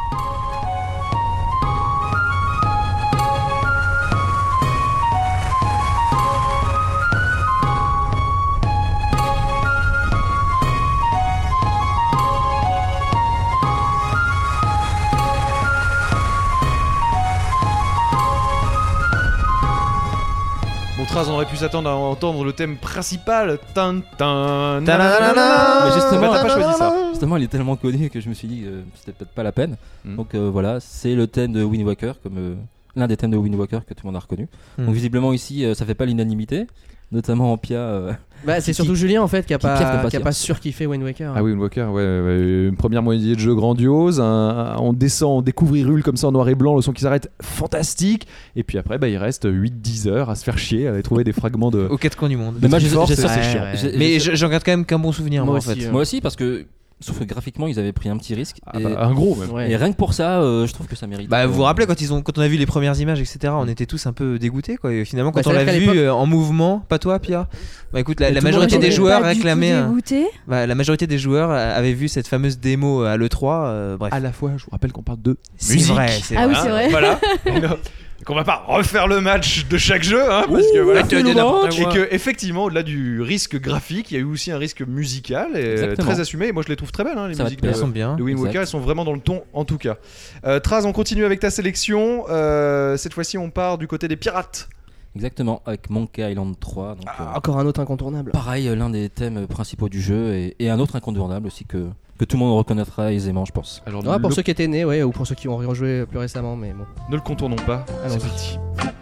On aurait pu s'attendre à entendre le thème principal. Mais justement, t'as pas choisi ça. Justement, il est tellement connu que je me suis dit que c'était peut-être pas la peine. Donc voilà, c'est le thème de Wind Waker, comme l'un des thèmes de Wind Waker que tout le monde a reconnu. Donc visiblement ici, ça fait pas l'unanimité, notamment en Pia. C'est surtout Julien en fait qui a pas surkiffé Wind Waker. Ah oui, Wind Waker, une première moitié de jeu grandiose, on descend, on découvre Hyrule comme ça en noir et blanc, le son qui s'arrête, fantastique, et puis après il reste 8-10 heures à se faire chier, à aller trouver des fragments de... aux quatre coins du monde. Mais moi c'est chiant. Mais j'en garde quand même qu'un bon souvenir moi aussi. Moi aussi parce que... Sauf que graphiquement ils avaient pris un petit risque un gros même. Et rien que pour ça je trouve que ça mérite. Vous vous rappelez quand on a vu les premières images etc, on était tous un peu dégoûtés quoi, et finalement quand on l'a vu en mouvement, pas toi Pia, écoute la majorité des joueurs réclamaient la majorité des joueurs avaient vu cette fameuse démo à l'E3 bref. À la fois je vous rappelle qu'on parle de musique. C'est vrai. Voilà. Qu'on va pas refaire le match de chaque jeu, parce que voilà, et que effectivement, au-delà du risque graphique, il y a eu aussi un risque musical et très assumé. Et moi, je les trouve très belles, les musiques de Wind Waker. Elles sont vraiment dans le ton, en tout cas. Traz, on continue avec ta sélection. Cette fois-ci, on part du côté des pirates. Exactement, avec Monkey Island 3. Donc, encore un autre incontournable. Pareil, l'un des thèmes principaux du jeu et un autre incontournable aussi que tout le monde reconnaîtra aisément, je pense. Pour ceux qui étaient nés, ou pour ceux qui ont rejoué plus récemment, mais bon. Ne le contournons pas. C'est parti.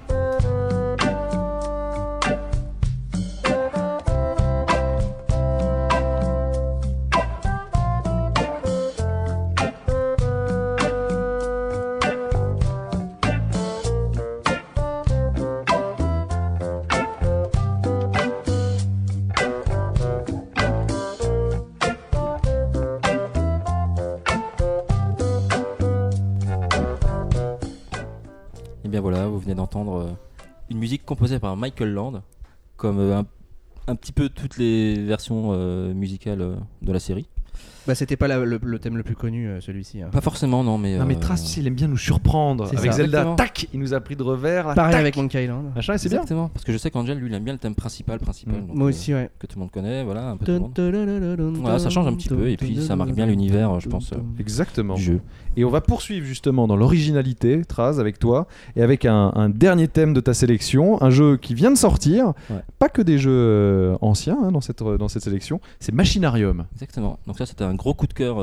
Voilà, vous venez d'entendre une musique composée par Michael Land, comme un petit peu toutes les versions musicales de la série. C'était pas le thème le plus connu, celui-ci. Pas forcément, non, mais. Non, mais Traz, il aime bien nous surprendre. Avec Zelda, exactement. Tac, il nous a pris de revers. Pareil tac. avec Monkey Island. Machin, c'est exactement. Bien. Parce que je sais qu'Angel, lui, il aime bien le thème principal. Donc, moi aussi, que tout le monde connaît, voilà, un peu tout le monde. Voilà, ça change un petit peu, et puis ça marque bien l'univers, je pense. Exactement. Du jeu. Et on va poursuivre justement dans l'originalité, Traz, avec toi, et avec un dernier thème de ta sélection, un jeu qui vient de sortir, pas que des jeux anciens dans cette sélection, c'est Machinarium. Exactement. Donc ça, c'était un gros coup de cœur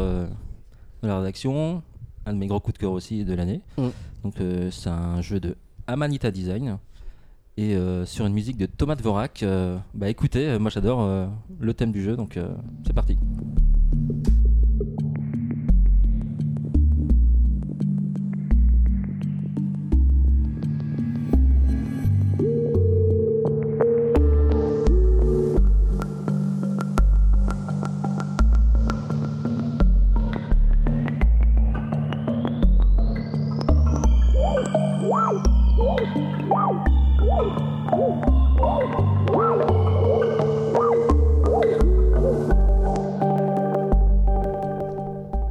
de la rédaction, un de mes gros coups de cœur aussi de l'année. Donc c'est un jeu de Amanita Design et sur une musique de Thomas Dvorak. Écoutez, moi j'adore le thème du jeu, donc c'est parti.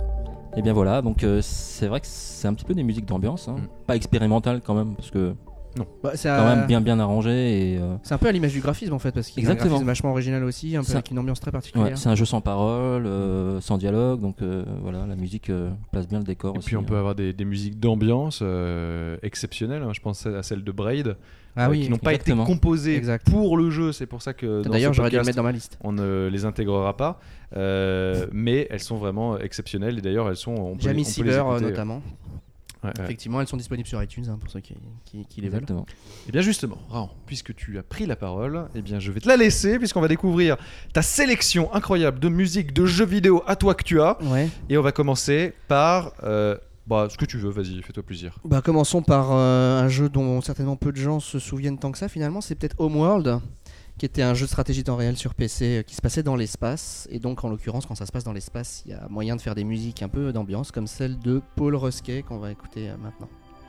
Et bien voilà, donc c'est vrai que c'est un petit peu des musiques d'ambiance, pas expérimentales quand même, parce que Non. Bah, c'est quand même bien arrangé. Et, c'est un peu à l'image du graphisme en fait, parce qu'il y a un graphisme vachement original aussi, un peu avec une ambiance très particulière. Ouais, c'est un jeu sans parole, sans dialogue, donc voilà, la musique place bien le décor. Et aussi, puis on peut avoir des musiques d'ambiance exceptionnelles, hein. Je pense à celle de Braid. Qui n'ont pas été composées pour le jeu, c'est pour ça que d'ailleurs j'aurais dû le mettre dans ma liste. On ne les intégrera pas, mais elles sont vraiment exceptionnelles et d'ailleurs elles sont. Jamie Sieber notamment. Ouais. Effectivement, elles sont disponibles sur iTunes pour ceux qui les veulent. Et bien justement, Raon, puisque tu as pris la parole, eh bien je vais te la laisser puisqu'on va découvrir ta sélection incroyable de musique, de jeux vidéo à toi que tu as. Ouais. Et on va commencer par ce que tu veux, vas-y, fais-toi plaisir. Commençons par un jeu dont certainement peu de gens se souviennent tant que ça finalement, c'est peut-être Homeworld, qui était un jeu de stratégie temps réel sur PC qui se passait dans l'espace. Et donc en l'occurrence, quand ça se passe dans l'espace, il y a moyen de faire des musiques un peu d'ambiance comme celle de Paul Rusquet qu'on va écouter maintenant.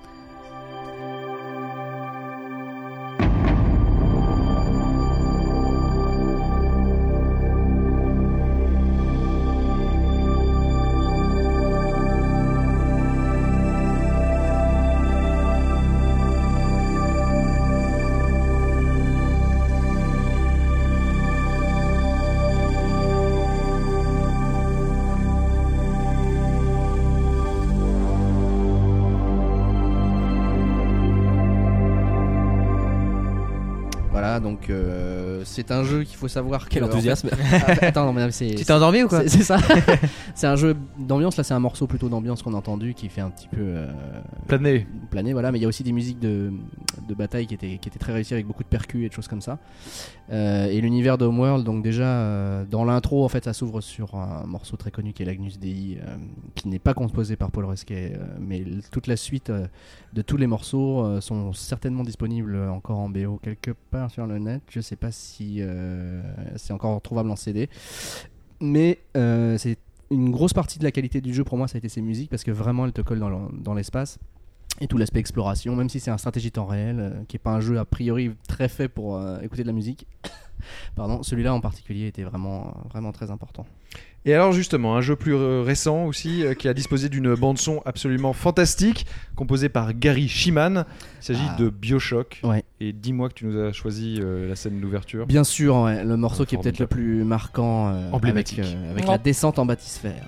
Donc c'est un jeu qu'il faut savoir. Quel enthousiasme. Attends, non, mais c'est. Tu t'es endormi ou quoi? C'est ça. C'est un jeu d'ambiance. Là, c'est un morceau plutôt d'ambiance qu'on a entendu qui fait un petit peu planer, voilà. Mais il y a aussi des musiques de bataille qui étaient très réussies avec beaucoup de percus et de choses comme ça. Et l'univers de Homeworld, donc déjà dans l'intro, en fait, ça s'ouvre sur un morceau très connu qui est l'Agnus Dei, qui n'est pas composé par Paul Rusquet, mais toute la suite de tous les morceaux sont certainement disponibles encore en BO quelque part sur le net. Je sais pas si c'est encore trouvable en CD, mais c'est une grosse partie de la qualité du jeu pour moi, ça a été ses musiques, parce que vraiment elles te collent dans l'espace et tout l'aspect exploration, même si c'est un stratégie temps réel qui est pas un jeu a priori très fait pour écouter de la musique. Pardon, celui-là en particulier était vraiment très important. Et alors justement, un jeu plus récent aussi qui a disposé d'une bande-son absolument fantastique, composée par Gary Shiman. Il s'agit de BioShock. Ouais. Et dis-moi que tu nous as choisi la scène d'ouverture. Bien sûr, ouais, le morceau qui est peut-être le plus marquant avec la descente en bathysphère.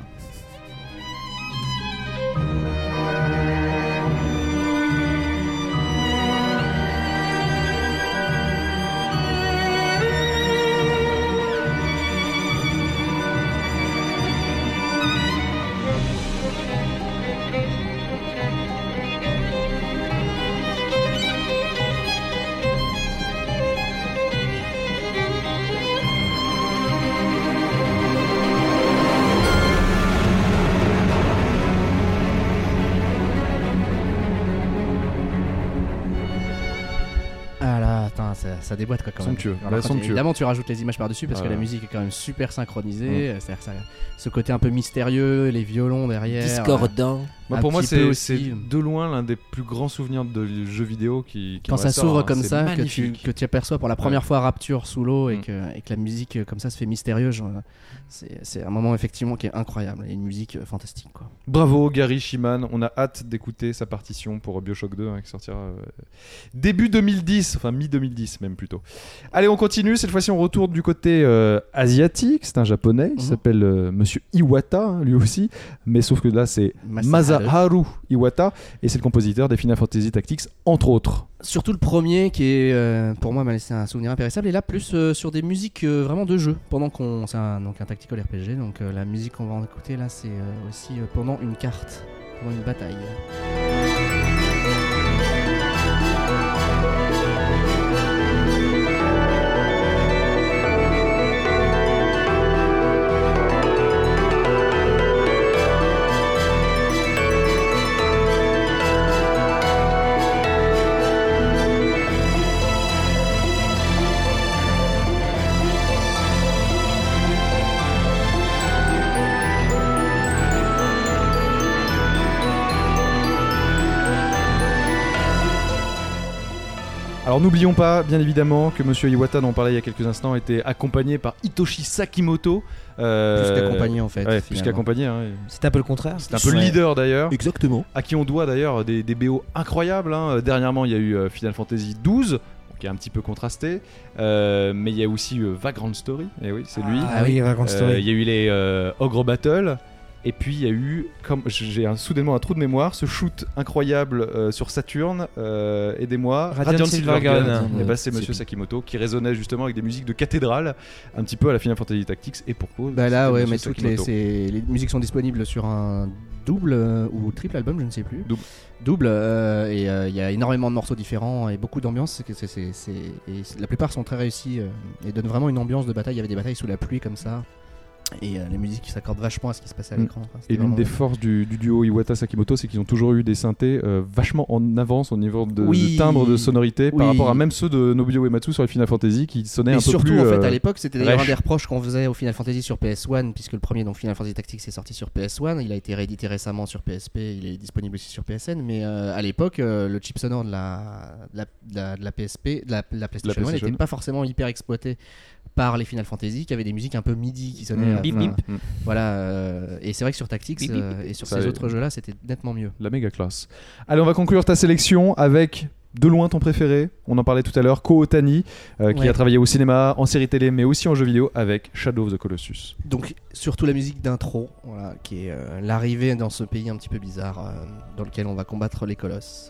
Ça déboîte quoi quand même. Somptueux. Évidemment tu rajoutes les images par-dessus parce que la musique est quand même super synchronisée. C'est-à-dire ça, ce côté un peu mystérieux, les violons derrière. Discordant. Pour moi c'est de loin l'un des plus grands souvenirs de jeux vidéo qui quand ça s'ouvre comme ça, magnifique. que tu aperçois pour la première fois Rapture sous l'eau et que la musique comme ça se fait mystérieuse. C'est un moment effectivement qui est incroyable et une musique fantastique quoi. Bravo Gary Shiman, on a hâte d'écouter sa partition pour BioShock 2 qui sortira début 2010, enfin mi-2010 même plutôt. Allez, on continue, cette fois-ci on retourne du côté asiatique, c'est un japonais, il s'appelle Monsieur Iwata lui aussi, mais sauf que là c'est Masaharu Iwata et c'est le compositeur des Final Fantasy Tactics entre autres. Surtout le premier qui est pour moi m'a laissé un souvenir impérissable, et là plus sur des musiques vraiment de jeu pendant c'est un tactical RPG, donc la musique qu'on va en écouter là c'est aussi pendant une carte, pendant une bataille. Alors n'oublions pas, bien évidemment, que Monsieur Iwata, dont on parlait il y a quelques instants, était accompagné par Hitoshi Sakimoto. Plus qu'accompagné en fait. Ouais, plus qu'accompagné. Hein. C'est un peu le contraire. C'est un peu le leader d'ailleurs. Exactement. À qui on doit d'ailleurs des BO incroyables. Hein. Dernièrement, il y a eu Final Fantasy XII, qui est un petit peu contrasté. Mais il y a aussi Vagrant Story. Et oui, c'est lui. Ah oui, Vagrant Story. Il y a eu les Ogre Battle. Et puis il y a eu, comme j'ai soudainement un trou de mémoire, ce shoot incroyable sur Saturn, aidez-moi, Radiant Silvergun. Et bah c'est Monsieur Sakimoto qui résonnait justement avec des musiques de cathédrale, un petit peu à la Final Fantasy Tactics, et pour cause. Bah là ouais, mais toutes les musiques sont disponibles sur un double ou triple album, je ne sais plus. Double et il y a énormément de morceaux différents et beaucoup d'ambiance. Et la plupart sont très réussis et donnent vraiment une ambiance de bataille. Il y avait des batailles sous la pluie comme ça. Et les musiques s'accordent vachement à ce qui se passait à l'écran. Enfin, et l'une des forces du duo Iwata-Sakimoto, c'est qu'ils ont toujours eu des synthés vachement en avance au niveau de timbre, de sonorité, par rapport à même ceux de Nobuo Uematsu sur les Final Fantasy qui sonnaient un peu surtout, plus. Surtout, en fait, à l'époque, c'était d'ailleurs un des reproches qu'on faisait au Final Fantasy sur PS1, puisque le premier, donc Final Fantasy Tactics, est sorti sur PS1. Il a été réédité récemment sur PSP, il est disponible aussi sur PSN. Mais à l'époque, le chip sonore de la PSP, de la PlayStation 1 n'était pas forcément hyper exploité par les Final Fantasy, qui avaient des musiques un peu MIDI qui sonnaient bip bip. Voilà, et c'est vrai que sur Tactics et sur ces autres jeux-là, c'était nettement mieux. La méga classe. Allez, on va conclure ta sélection avec de loin ton préféré. On en parlait tout à l'heure, Ko Otani, qui a travaillé au cinéma, en série télé, mais aussi en jeu vidéo avec Shadow of the Colossus. Donc surtout la musique d'intro, voilà, qui est l'arrivée dans ce pays un petit peu bizarre dans lequel on va combattre les colosses.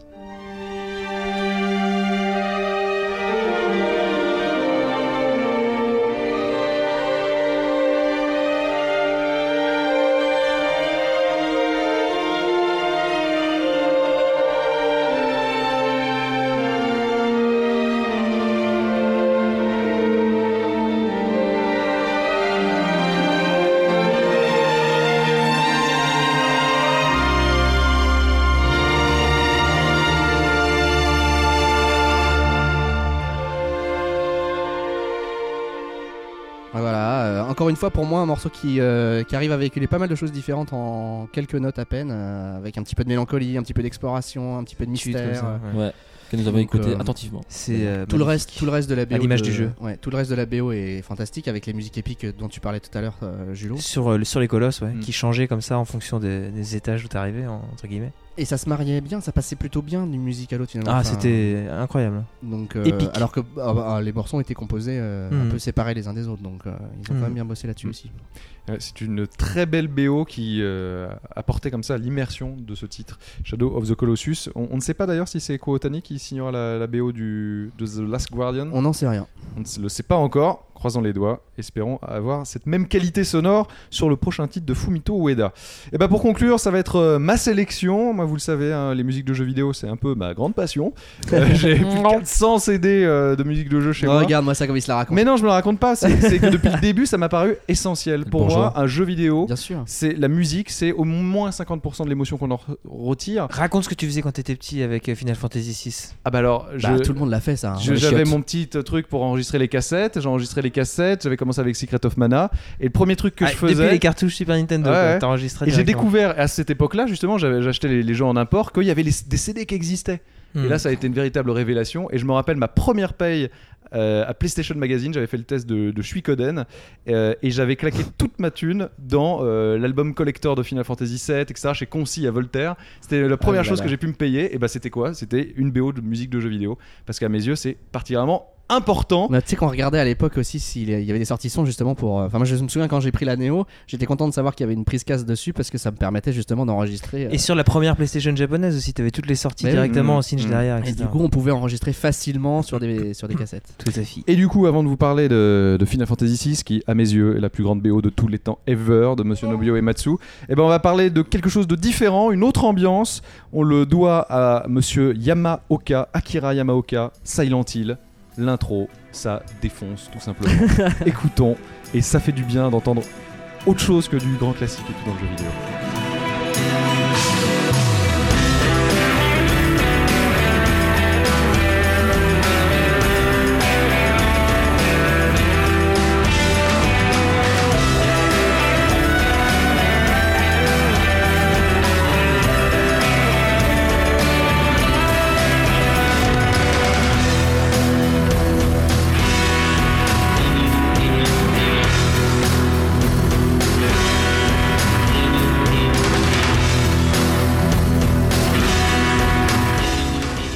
Encore une fois, pour moi, un morceau qui arrive à véhiculer pas mal de choses différentes en quelques notes à peine, avec un petit peu de mélancolie, un petit peu d'exploration, un petit peu de mystère. Ouais, que nous avons écouté attentivement. C'est tout le reste de la BO. À l'image du jeu. Ouais, tout le reste de la BO est fantastique, avec les musiques épiques dont tu parlais tout à l'heure, Julo. Sur les colosses, qui changeaient comme ça en fonction des étages où t'arrivais, entre guillemets. Et ça se mariait bien, ça passait plutôt bien d'une musique à l'autre finalement. Ah, c'était incroyable. Donc, alors que les morceaux étaient composés un peu séparés les uns des autres, donc ils ont quand même bien bossé là-dessus aussi. C'est une très belle BO qui apportait comme ça l'immersion de ce titre, Shadow of the Colossus. On ne sait pas d'ailleurs si c'est Ko Otani qui signera la BO de The Last Guardian. On n'en sait rien. On ne le sait pas encore. Croisons les doigts, espérons avoir cette même qualité sonore sur le prochain titre de Fumito Ueda. Et bah pour conclure, ça va être ma sélection. Moi, vous le savez, hein, les musiques de jeux vidéo, c'est un peu ma grande passion. J'ai plus de 400 CD de musique de jeu chez moi. Regarde-moi ça comme il se la raconte. Mais non, je me la raconte pas. C'est que depuis le début, ça m'a paru essentiel. Pour moi, un jeu vidéo, c'est la musique, c'est au moins 50% de l'émotion qu'on en retire. Raconte ce que tu faisais quand t'étais petit avec Final Fantasy VI. Ah bah alors, tout le monde l'a fait ça. Hein, j'avais mon petit truc pour enregistrer les cassettes. J'enregistrais les cassettes, j'avais commencé avec Secret of Mana et le premier truc que je faisais depuis les cartouches Super Nintendo, t'enregistrais. Et j'ai découvert à cette époque-là justement, j'achetais les jeux en import, qu'il y avait des CD qui existaient. Et là ça a été une véritable révélation et je me rappelle ma première paye à PlayStation Magazine, j'avais fait le test de Suikoden et j'avais claqué toute ma thune dans l'album collector de Final Fantasy VII, etc. chez Concy à Voltaire. C'était la première chose que j'ai pu me payer. Et bah c'était quoi ? C'était une BO de musique de jeux vidéo parce qu'à mes yeux c'est particulièrement important. Tu sais qu'on regardait à l'époque aussi s'il y avait des sorties son justement pour. Enfin moi je me souviens quand j'ai pris la Neo, j'étais content de savoir qu'il y avait une prise casse dessus parce que ça me permettait justement d'enregistrer. Et sur la première PlayStation japonaise aussi, t'avais toutes les sorties directement en cinch derrière. Et du coup on pouvait enregistrer facilement sur des cassettes. Tout à fait. Et du coup avant de vous parler de Final Fantasy VI qui à mes yeux est la plus grande BO de tous les temps ever de Monsieur Nobuo Uematsu, et ben on va parler de quelque chose de différent, une autre ambiance. On le doit à Monsieur Yamaoka, Akira Yamaoka, Silent Hill. L'intro, ça défonce tout simplement. Écoutons, et ça fait du bien d'entendre autre chose que du grand classique et tout dans le jeu vidéo.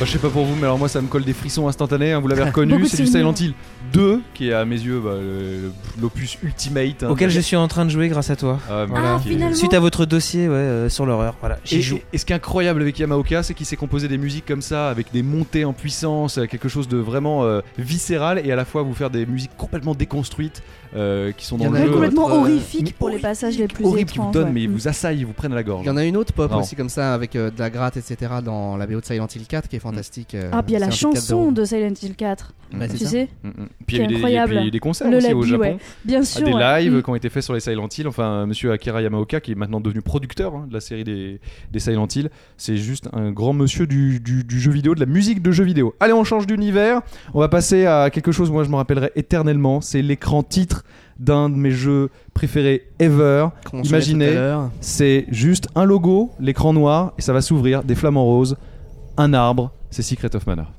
je sais pas pour vous, mais alors moi ça me colle des frissons instantanés, hein, vous l'avez reconnu, c'est du Silent Hill 2 qui est à mes yeux l'opus ultimate. Hein, auquel je suis en train de jouer grâce à toi. Voilà. Finalement. Suite à votre dossier sur l'horreur. Voilà, j'y joue. Et ce qui est incroyable avec Yamaoka, c'est qu'il s'est composé des musiques comme ça, avec des montées en puissance, quelque chose de vraiment viscéral, et à la fois vous faire des musiques complètement déconstruites qui sont dans le jeu. Complètement horrifiques pour les passages les plus horribles qui vous donnent, ouais. mais ils vous assaillent, ils vous prennent à la gorge. Il y en a une autre pop aussi comme ça, avec de la gratte, etc. dans la BO de Silent Hill 4 qui est fantastique. Ah, puis il y a la chanson de Silent Hill 4. Tu sais Puis il y a eu des concerts aussi au Japon. Ouais. Bien sûr. Des lives qui ont été faits sur les Silent Hill. Enfin, monsieur Akira Yamaoka, qui est maintenant devenu producteur de la série des Silent Hill, c'est juste un grand monsieur du jeu vidéo, de la musique de jeu vidéo. Allez, on change d'univers. On va passer à quelque chose, moi je me rappellerai éternellement. C'est l'écran titre d'un de mes jeux préférés ever. Imaginez, c'est juste un logo, l'écran noir, et ça va s'ouvrir, des flamants roses, un arbre, c'est Secret of Mana.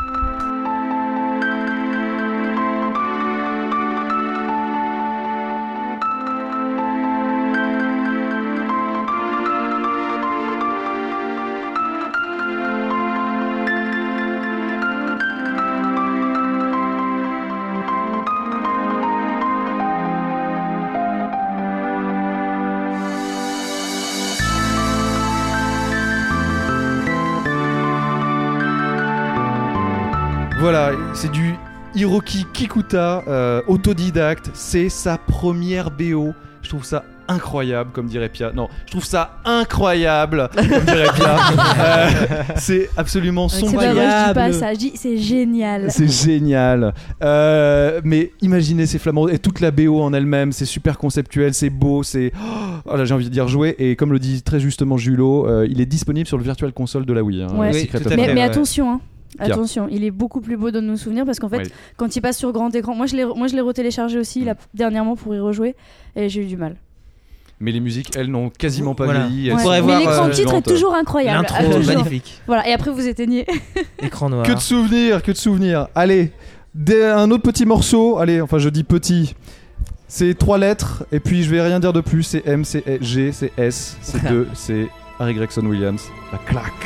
Voilà, c'est du Hiroki Kikuta, autodidacte, c'est sa première BO. Je trouve ça incroyable, comme dirait Pia. Non, je trouve ça incroyable, comme dirait Pia. C'est absolument somptueux. C'est pas vrai, je dis pas ça, je dis c'est génial. C'est génial. Mais imaginez ces flamants et toute la BO en elle-même, c'est super conceptuel, c'est beau, c'est. Oh là, j'ai envie de dire jouer. Et comme le dit très justement Julot, il est disponible sur le Virtual Console de la Wii. Ouais. Mais attention, hein. Attention, il est beaucoup plus beau de nos souvenirs parce qu'en fait, quand il passe sur grand écran, moi je l'ai retéléchargé aussi dernièrement pour y rejouer et j'ai eu du mal. Mais les musiques, elles, n'ont quasiment pas vieilli. Mais l'écran titre est toujours incroyable. L'intro, magnifique. Voilà, et après vous éteignez. Écran noir. Que de souvenirs. Allez, un autre petit morceau. Allez, enfin je dis petit. C'est 3 lettres et puis je vais rien dire de plus. C'est M, c'est G, c'est S, c'est 2, c'est Harry Gregson Williams. La claque.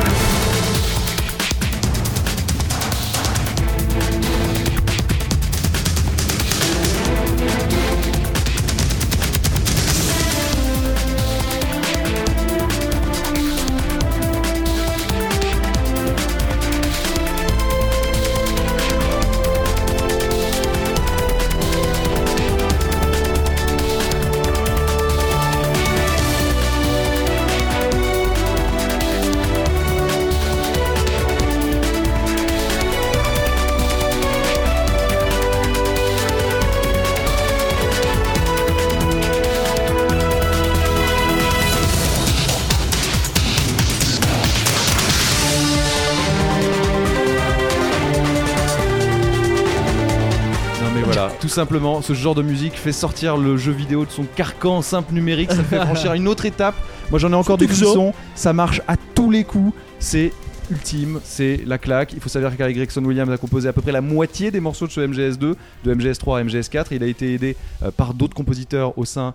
Tout simplement, ce genre de musique fait sortir le jeu vidéo de son carcan simple numérique, ça fait franchir une autre étape. Moi j'en ai encore des frissons, ça marche à tous les coups, c'est ultime, c'est la claque. Il faut savoir qu'Harry Gregson Williams a composé à peu près la moitié des morceaux de ce MGS2, de MGS3 à MGS4. Il a été aidé par d'autres compositeurs au sein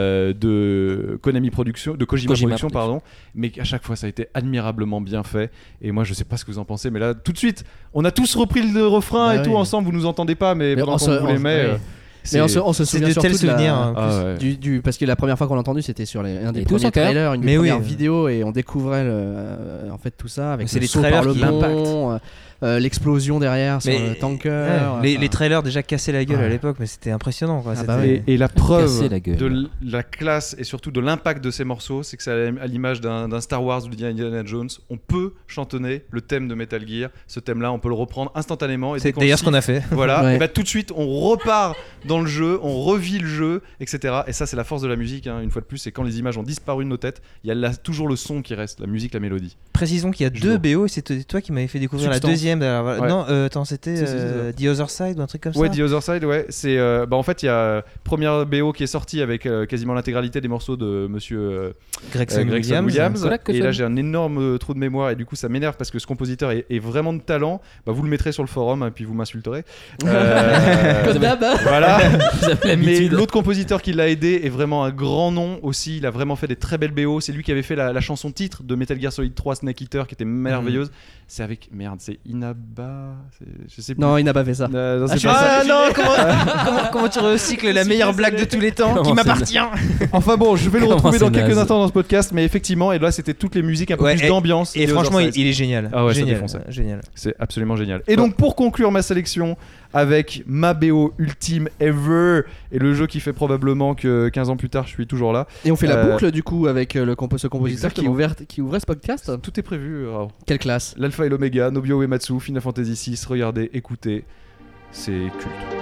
de Konami Production, de Kojima Production, pardon. Mais à chaque fois, ça a été admirablement bien fait. Et moi, je sais pas ce que vous en pensez, mais là, tout de suite, on a tous repris le refrain tout ensemble. Vous nous entendez pas, mais pendant qu'on vous les met. Mais on se souvient surtout de souvenirs, parce que la première fois qu'on l'a entendu, c'était sur un des premiers trailers, une première vidéo, et on découvrait en fait tout ça avec le saut par le pont, l'explosion derrière sur le tanker. Les trailers déjà cassaient la gueule à l'époque, mais c'était impressionnant, quoi. Et la preuve de la classe et surtout de l'impact de ces morceaux, c'est que c'est à l'image d'un Star Wars ou d'Indiana Jones. On peut chantonner le thème de Metal Gear. Ce thème-là, on peut le reprendre instantanément. C'est d'ailleurs ce qu'on a fait. Voilà. Et bah, tout de suite, on repart dans le jeu, on revit le jeu, etc. Et ça, c'est la force de la musique, une fois de plus. C'est quand les images ont disparu de nos têtes, il y a toujours le son qui reste, la musique, la mélodie. Précisons qu'il y a 2 BO, et c'est toi qui m'avais fait découvrir la deuxième Millennium d'ailleurs. Ouais. Non, attends, c'était The Other Side ou un truc comme ça. Ouais, The Other Side, ouais. C'est, en fait, il y a première BO qui est sortie avec quasiment l'intégralité des morceaux de Monsieur Gregson Williams. Et là, j'ai un énorme trou de mémoire et du coup, ça m'énerve parce que ce compositeur est vraiment de talent. Vous le mettrez sur le forum et puis vous m'insulterez. Comme d'hab. Voilà. Mais l'autre compositeur qui l'a aidé est vraiment un grand nom aussi. Il a vraiment fait des très belles BO. C'est lui qui avait fait la chanson titre de Metal Gear Solid 3 Snake Eater qui était merveilleuse. C'est avec c'est Inaba. Je sais plus. Non, Inaba fait ça. Non, comment tu recycles la meilleure blague de tous les temps qui m'appartient. Enfin bon, je vais le retrouver dans quelques instants dans ce podcast, mais effectivement, et là c'était toutes les musiques un peu plus d'ambiance. Et franchement, il est génial. Ah ouais, génial. C'est absolument génial. Et donc pour conclure ma sélection avec ma BO ultime ever et le jeu qui fait probablement que 15 ans plus tard je suis toujours là. Et on fait la boucle du coup avec ce compositeur qui ouvrait ce podcast. Tout est prévu. Quelle classe. L'Alpha et l'Oméga, Nobuo Uematsu, Final Fantasy VI, regardez, écoutez, c'est culte.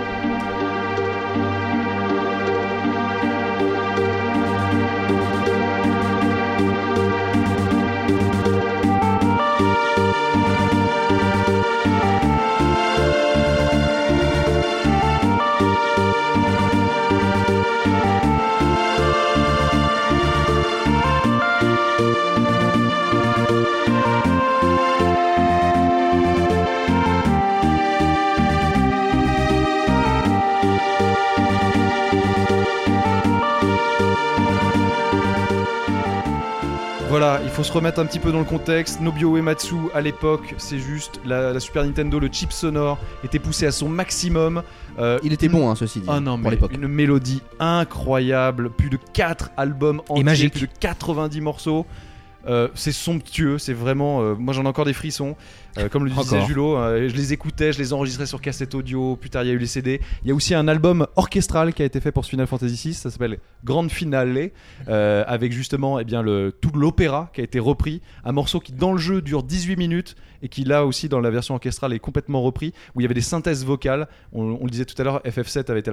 Voilà, il faut se remettre un petit peu dans le contexte. Nobuo Uematsu, à l'époque, c'est juste la Super Nintendo, le chip sonore était poussé à son maximum. Il était bon, ceci dit, pour mais l'époque. Une mélodie incroyable, plus de 4 albums entiers, plus de 90 morceaux. C'est somptueux, c'est vraiment. Moi j'en ai encore des frissons. Comme le disait Julo, je les écoutais, je les enregistrais sur cassette audio. Plus tard, il y a eu les CD. Il y a aussi un album orchestral qui a été fait pour ce Final Fantasy VI. Ça s'appelle Grande Finale, avec justement tout l'opéra qui a été repris. Un morceau qui, dans le jeu, dure 18 minutes et qui, là aussi, dans la version orchestrale, est complètement repris. Où il y avait des synthèses vocales. On le disait tout à l'heure, FF7 avait été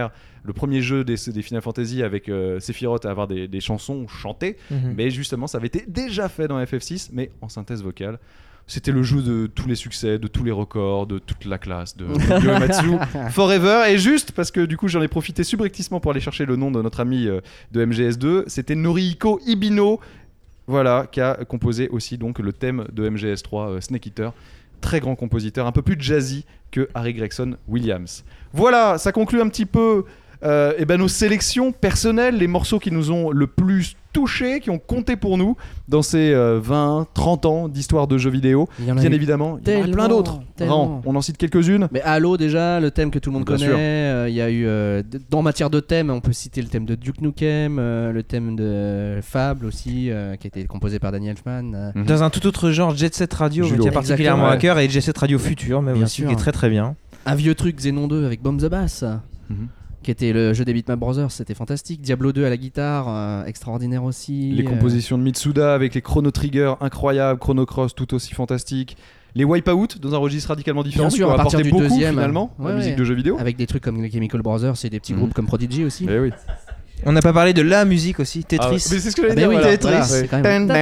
le premier jeu des Final Fantasy avec Sephiroth à avoir des chansons chantées. Mais justement, ça avait été déjà fait dans FF6, mais en synthèse vocale. C'était le jeu de tous les succès, de tous les records, de toute la classe de Uematsu Forever. Et juste parce que du coup j'en ai profité subrepticement pour aller chercher le nom de notre ami de MGS2, c'était Norihiko Ibino, voilà, qui a composé aussi donc le thème de MGS3 Snake Eater. Très grand compositeur, un peu plus jazzy que Harry Gregson Williams. Voilà, ça conclut un petit peu nos sélections personnelles, les morceaux qui nous ont le plus touchés, qui ont compté pour nous dans ces 20-30 ans d'histoire de jeux vidéo. Bien évidemment, il y en a plein d'autres. On en cite quelques-unes. Mais Halo déjà, le thème que tout le monde connaît. Il y a eu, dans matière de thème, on peut citer le thème de Duke Nukem, le thème de Fable aussi, qui a été composé par Danny Elfman. Dans un tout autre genre, Jet Set Radio, qui est particulièrement à cœur, et Jet Set Radio Futur, même aussi, qui est très très bien. Un vieux truc, Xenon 2 avec Bomb the Bass. Qui était le jeu des Bitmap Brothers, c'était fantastique. Diablo 2 à la guitare, extraordinaire aussi. Les compositions de Mitsuda avec les Chrono Trigger incroyables, Chrono Cross tout aussi fantastique. Les Wipeout dans un registre radicalement différent. Bien sûr, à partir du beaucoup, deuxième, finalement, la musique de jeux vidéo. Avec des trucs comme les Chemical Brothers et des petits groupes comme Prodigy aussi. Mais oui. On n'a pas parlé de la musique aussi, Tetris. Mais c'est ce que j'allais dire. Oui, voilà. Tetris. Voilà, quand même...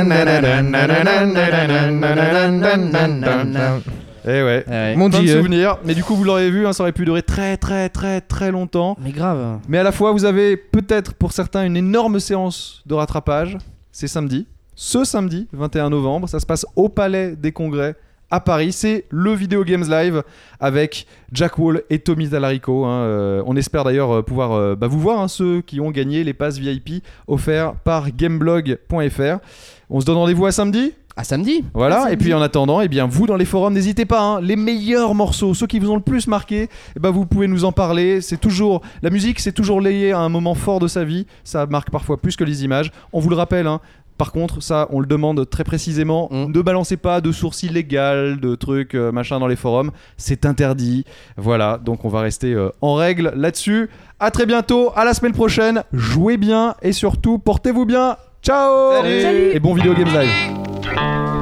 Eh ouais, mon Dieu. Souvenir. Mais du coup, vous l'aurez vu, ça aurait pu durer très très très très longtemps. Mais grave. Mais à la fois, vous avez peut-être pour certains une énorme séance de rattrapage. C'est samedi. Ce samedi, 21 novembre, ça se passe au Palais des Congrès à Paris. C'est le Video Games Live avec Jack Wall et Tommy Tallarico. On espère d'ailleurs pouvoir vous voir, ceux qui ont gagné les passes VIP offerts par gameblog.fr. On se donne rendez-vous à samedi. À samedi. Voilà, et puis en attendant, vous dans les forums, n'hésitez pas, les meilleurs morceaux, ceux qui vous ont le plus marqué, vous pouvez nous en parler. C'est toujours la musique, c'est toujours lié à un moment fort de sa vie. Ça marque parfois plus que les images. On vous le rappelle, par contre, ça, on le demande très précisément. Ne balancez pas de sources illégales, de trucs machin dans les forums. C'est interdit. Voilà, donc on va rester en règle là-dessus. À très bientôt, à la semaine prochaine. Jouez bien et surtout, portez-vous bien. Ciao. Salut. Et bon Video Games Live.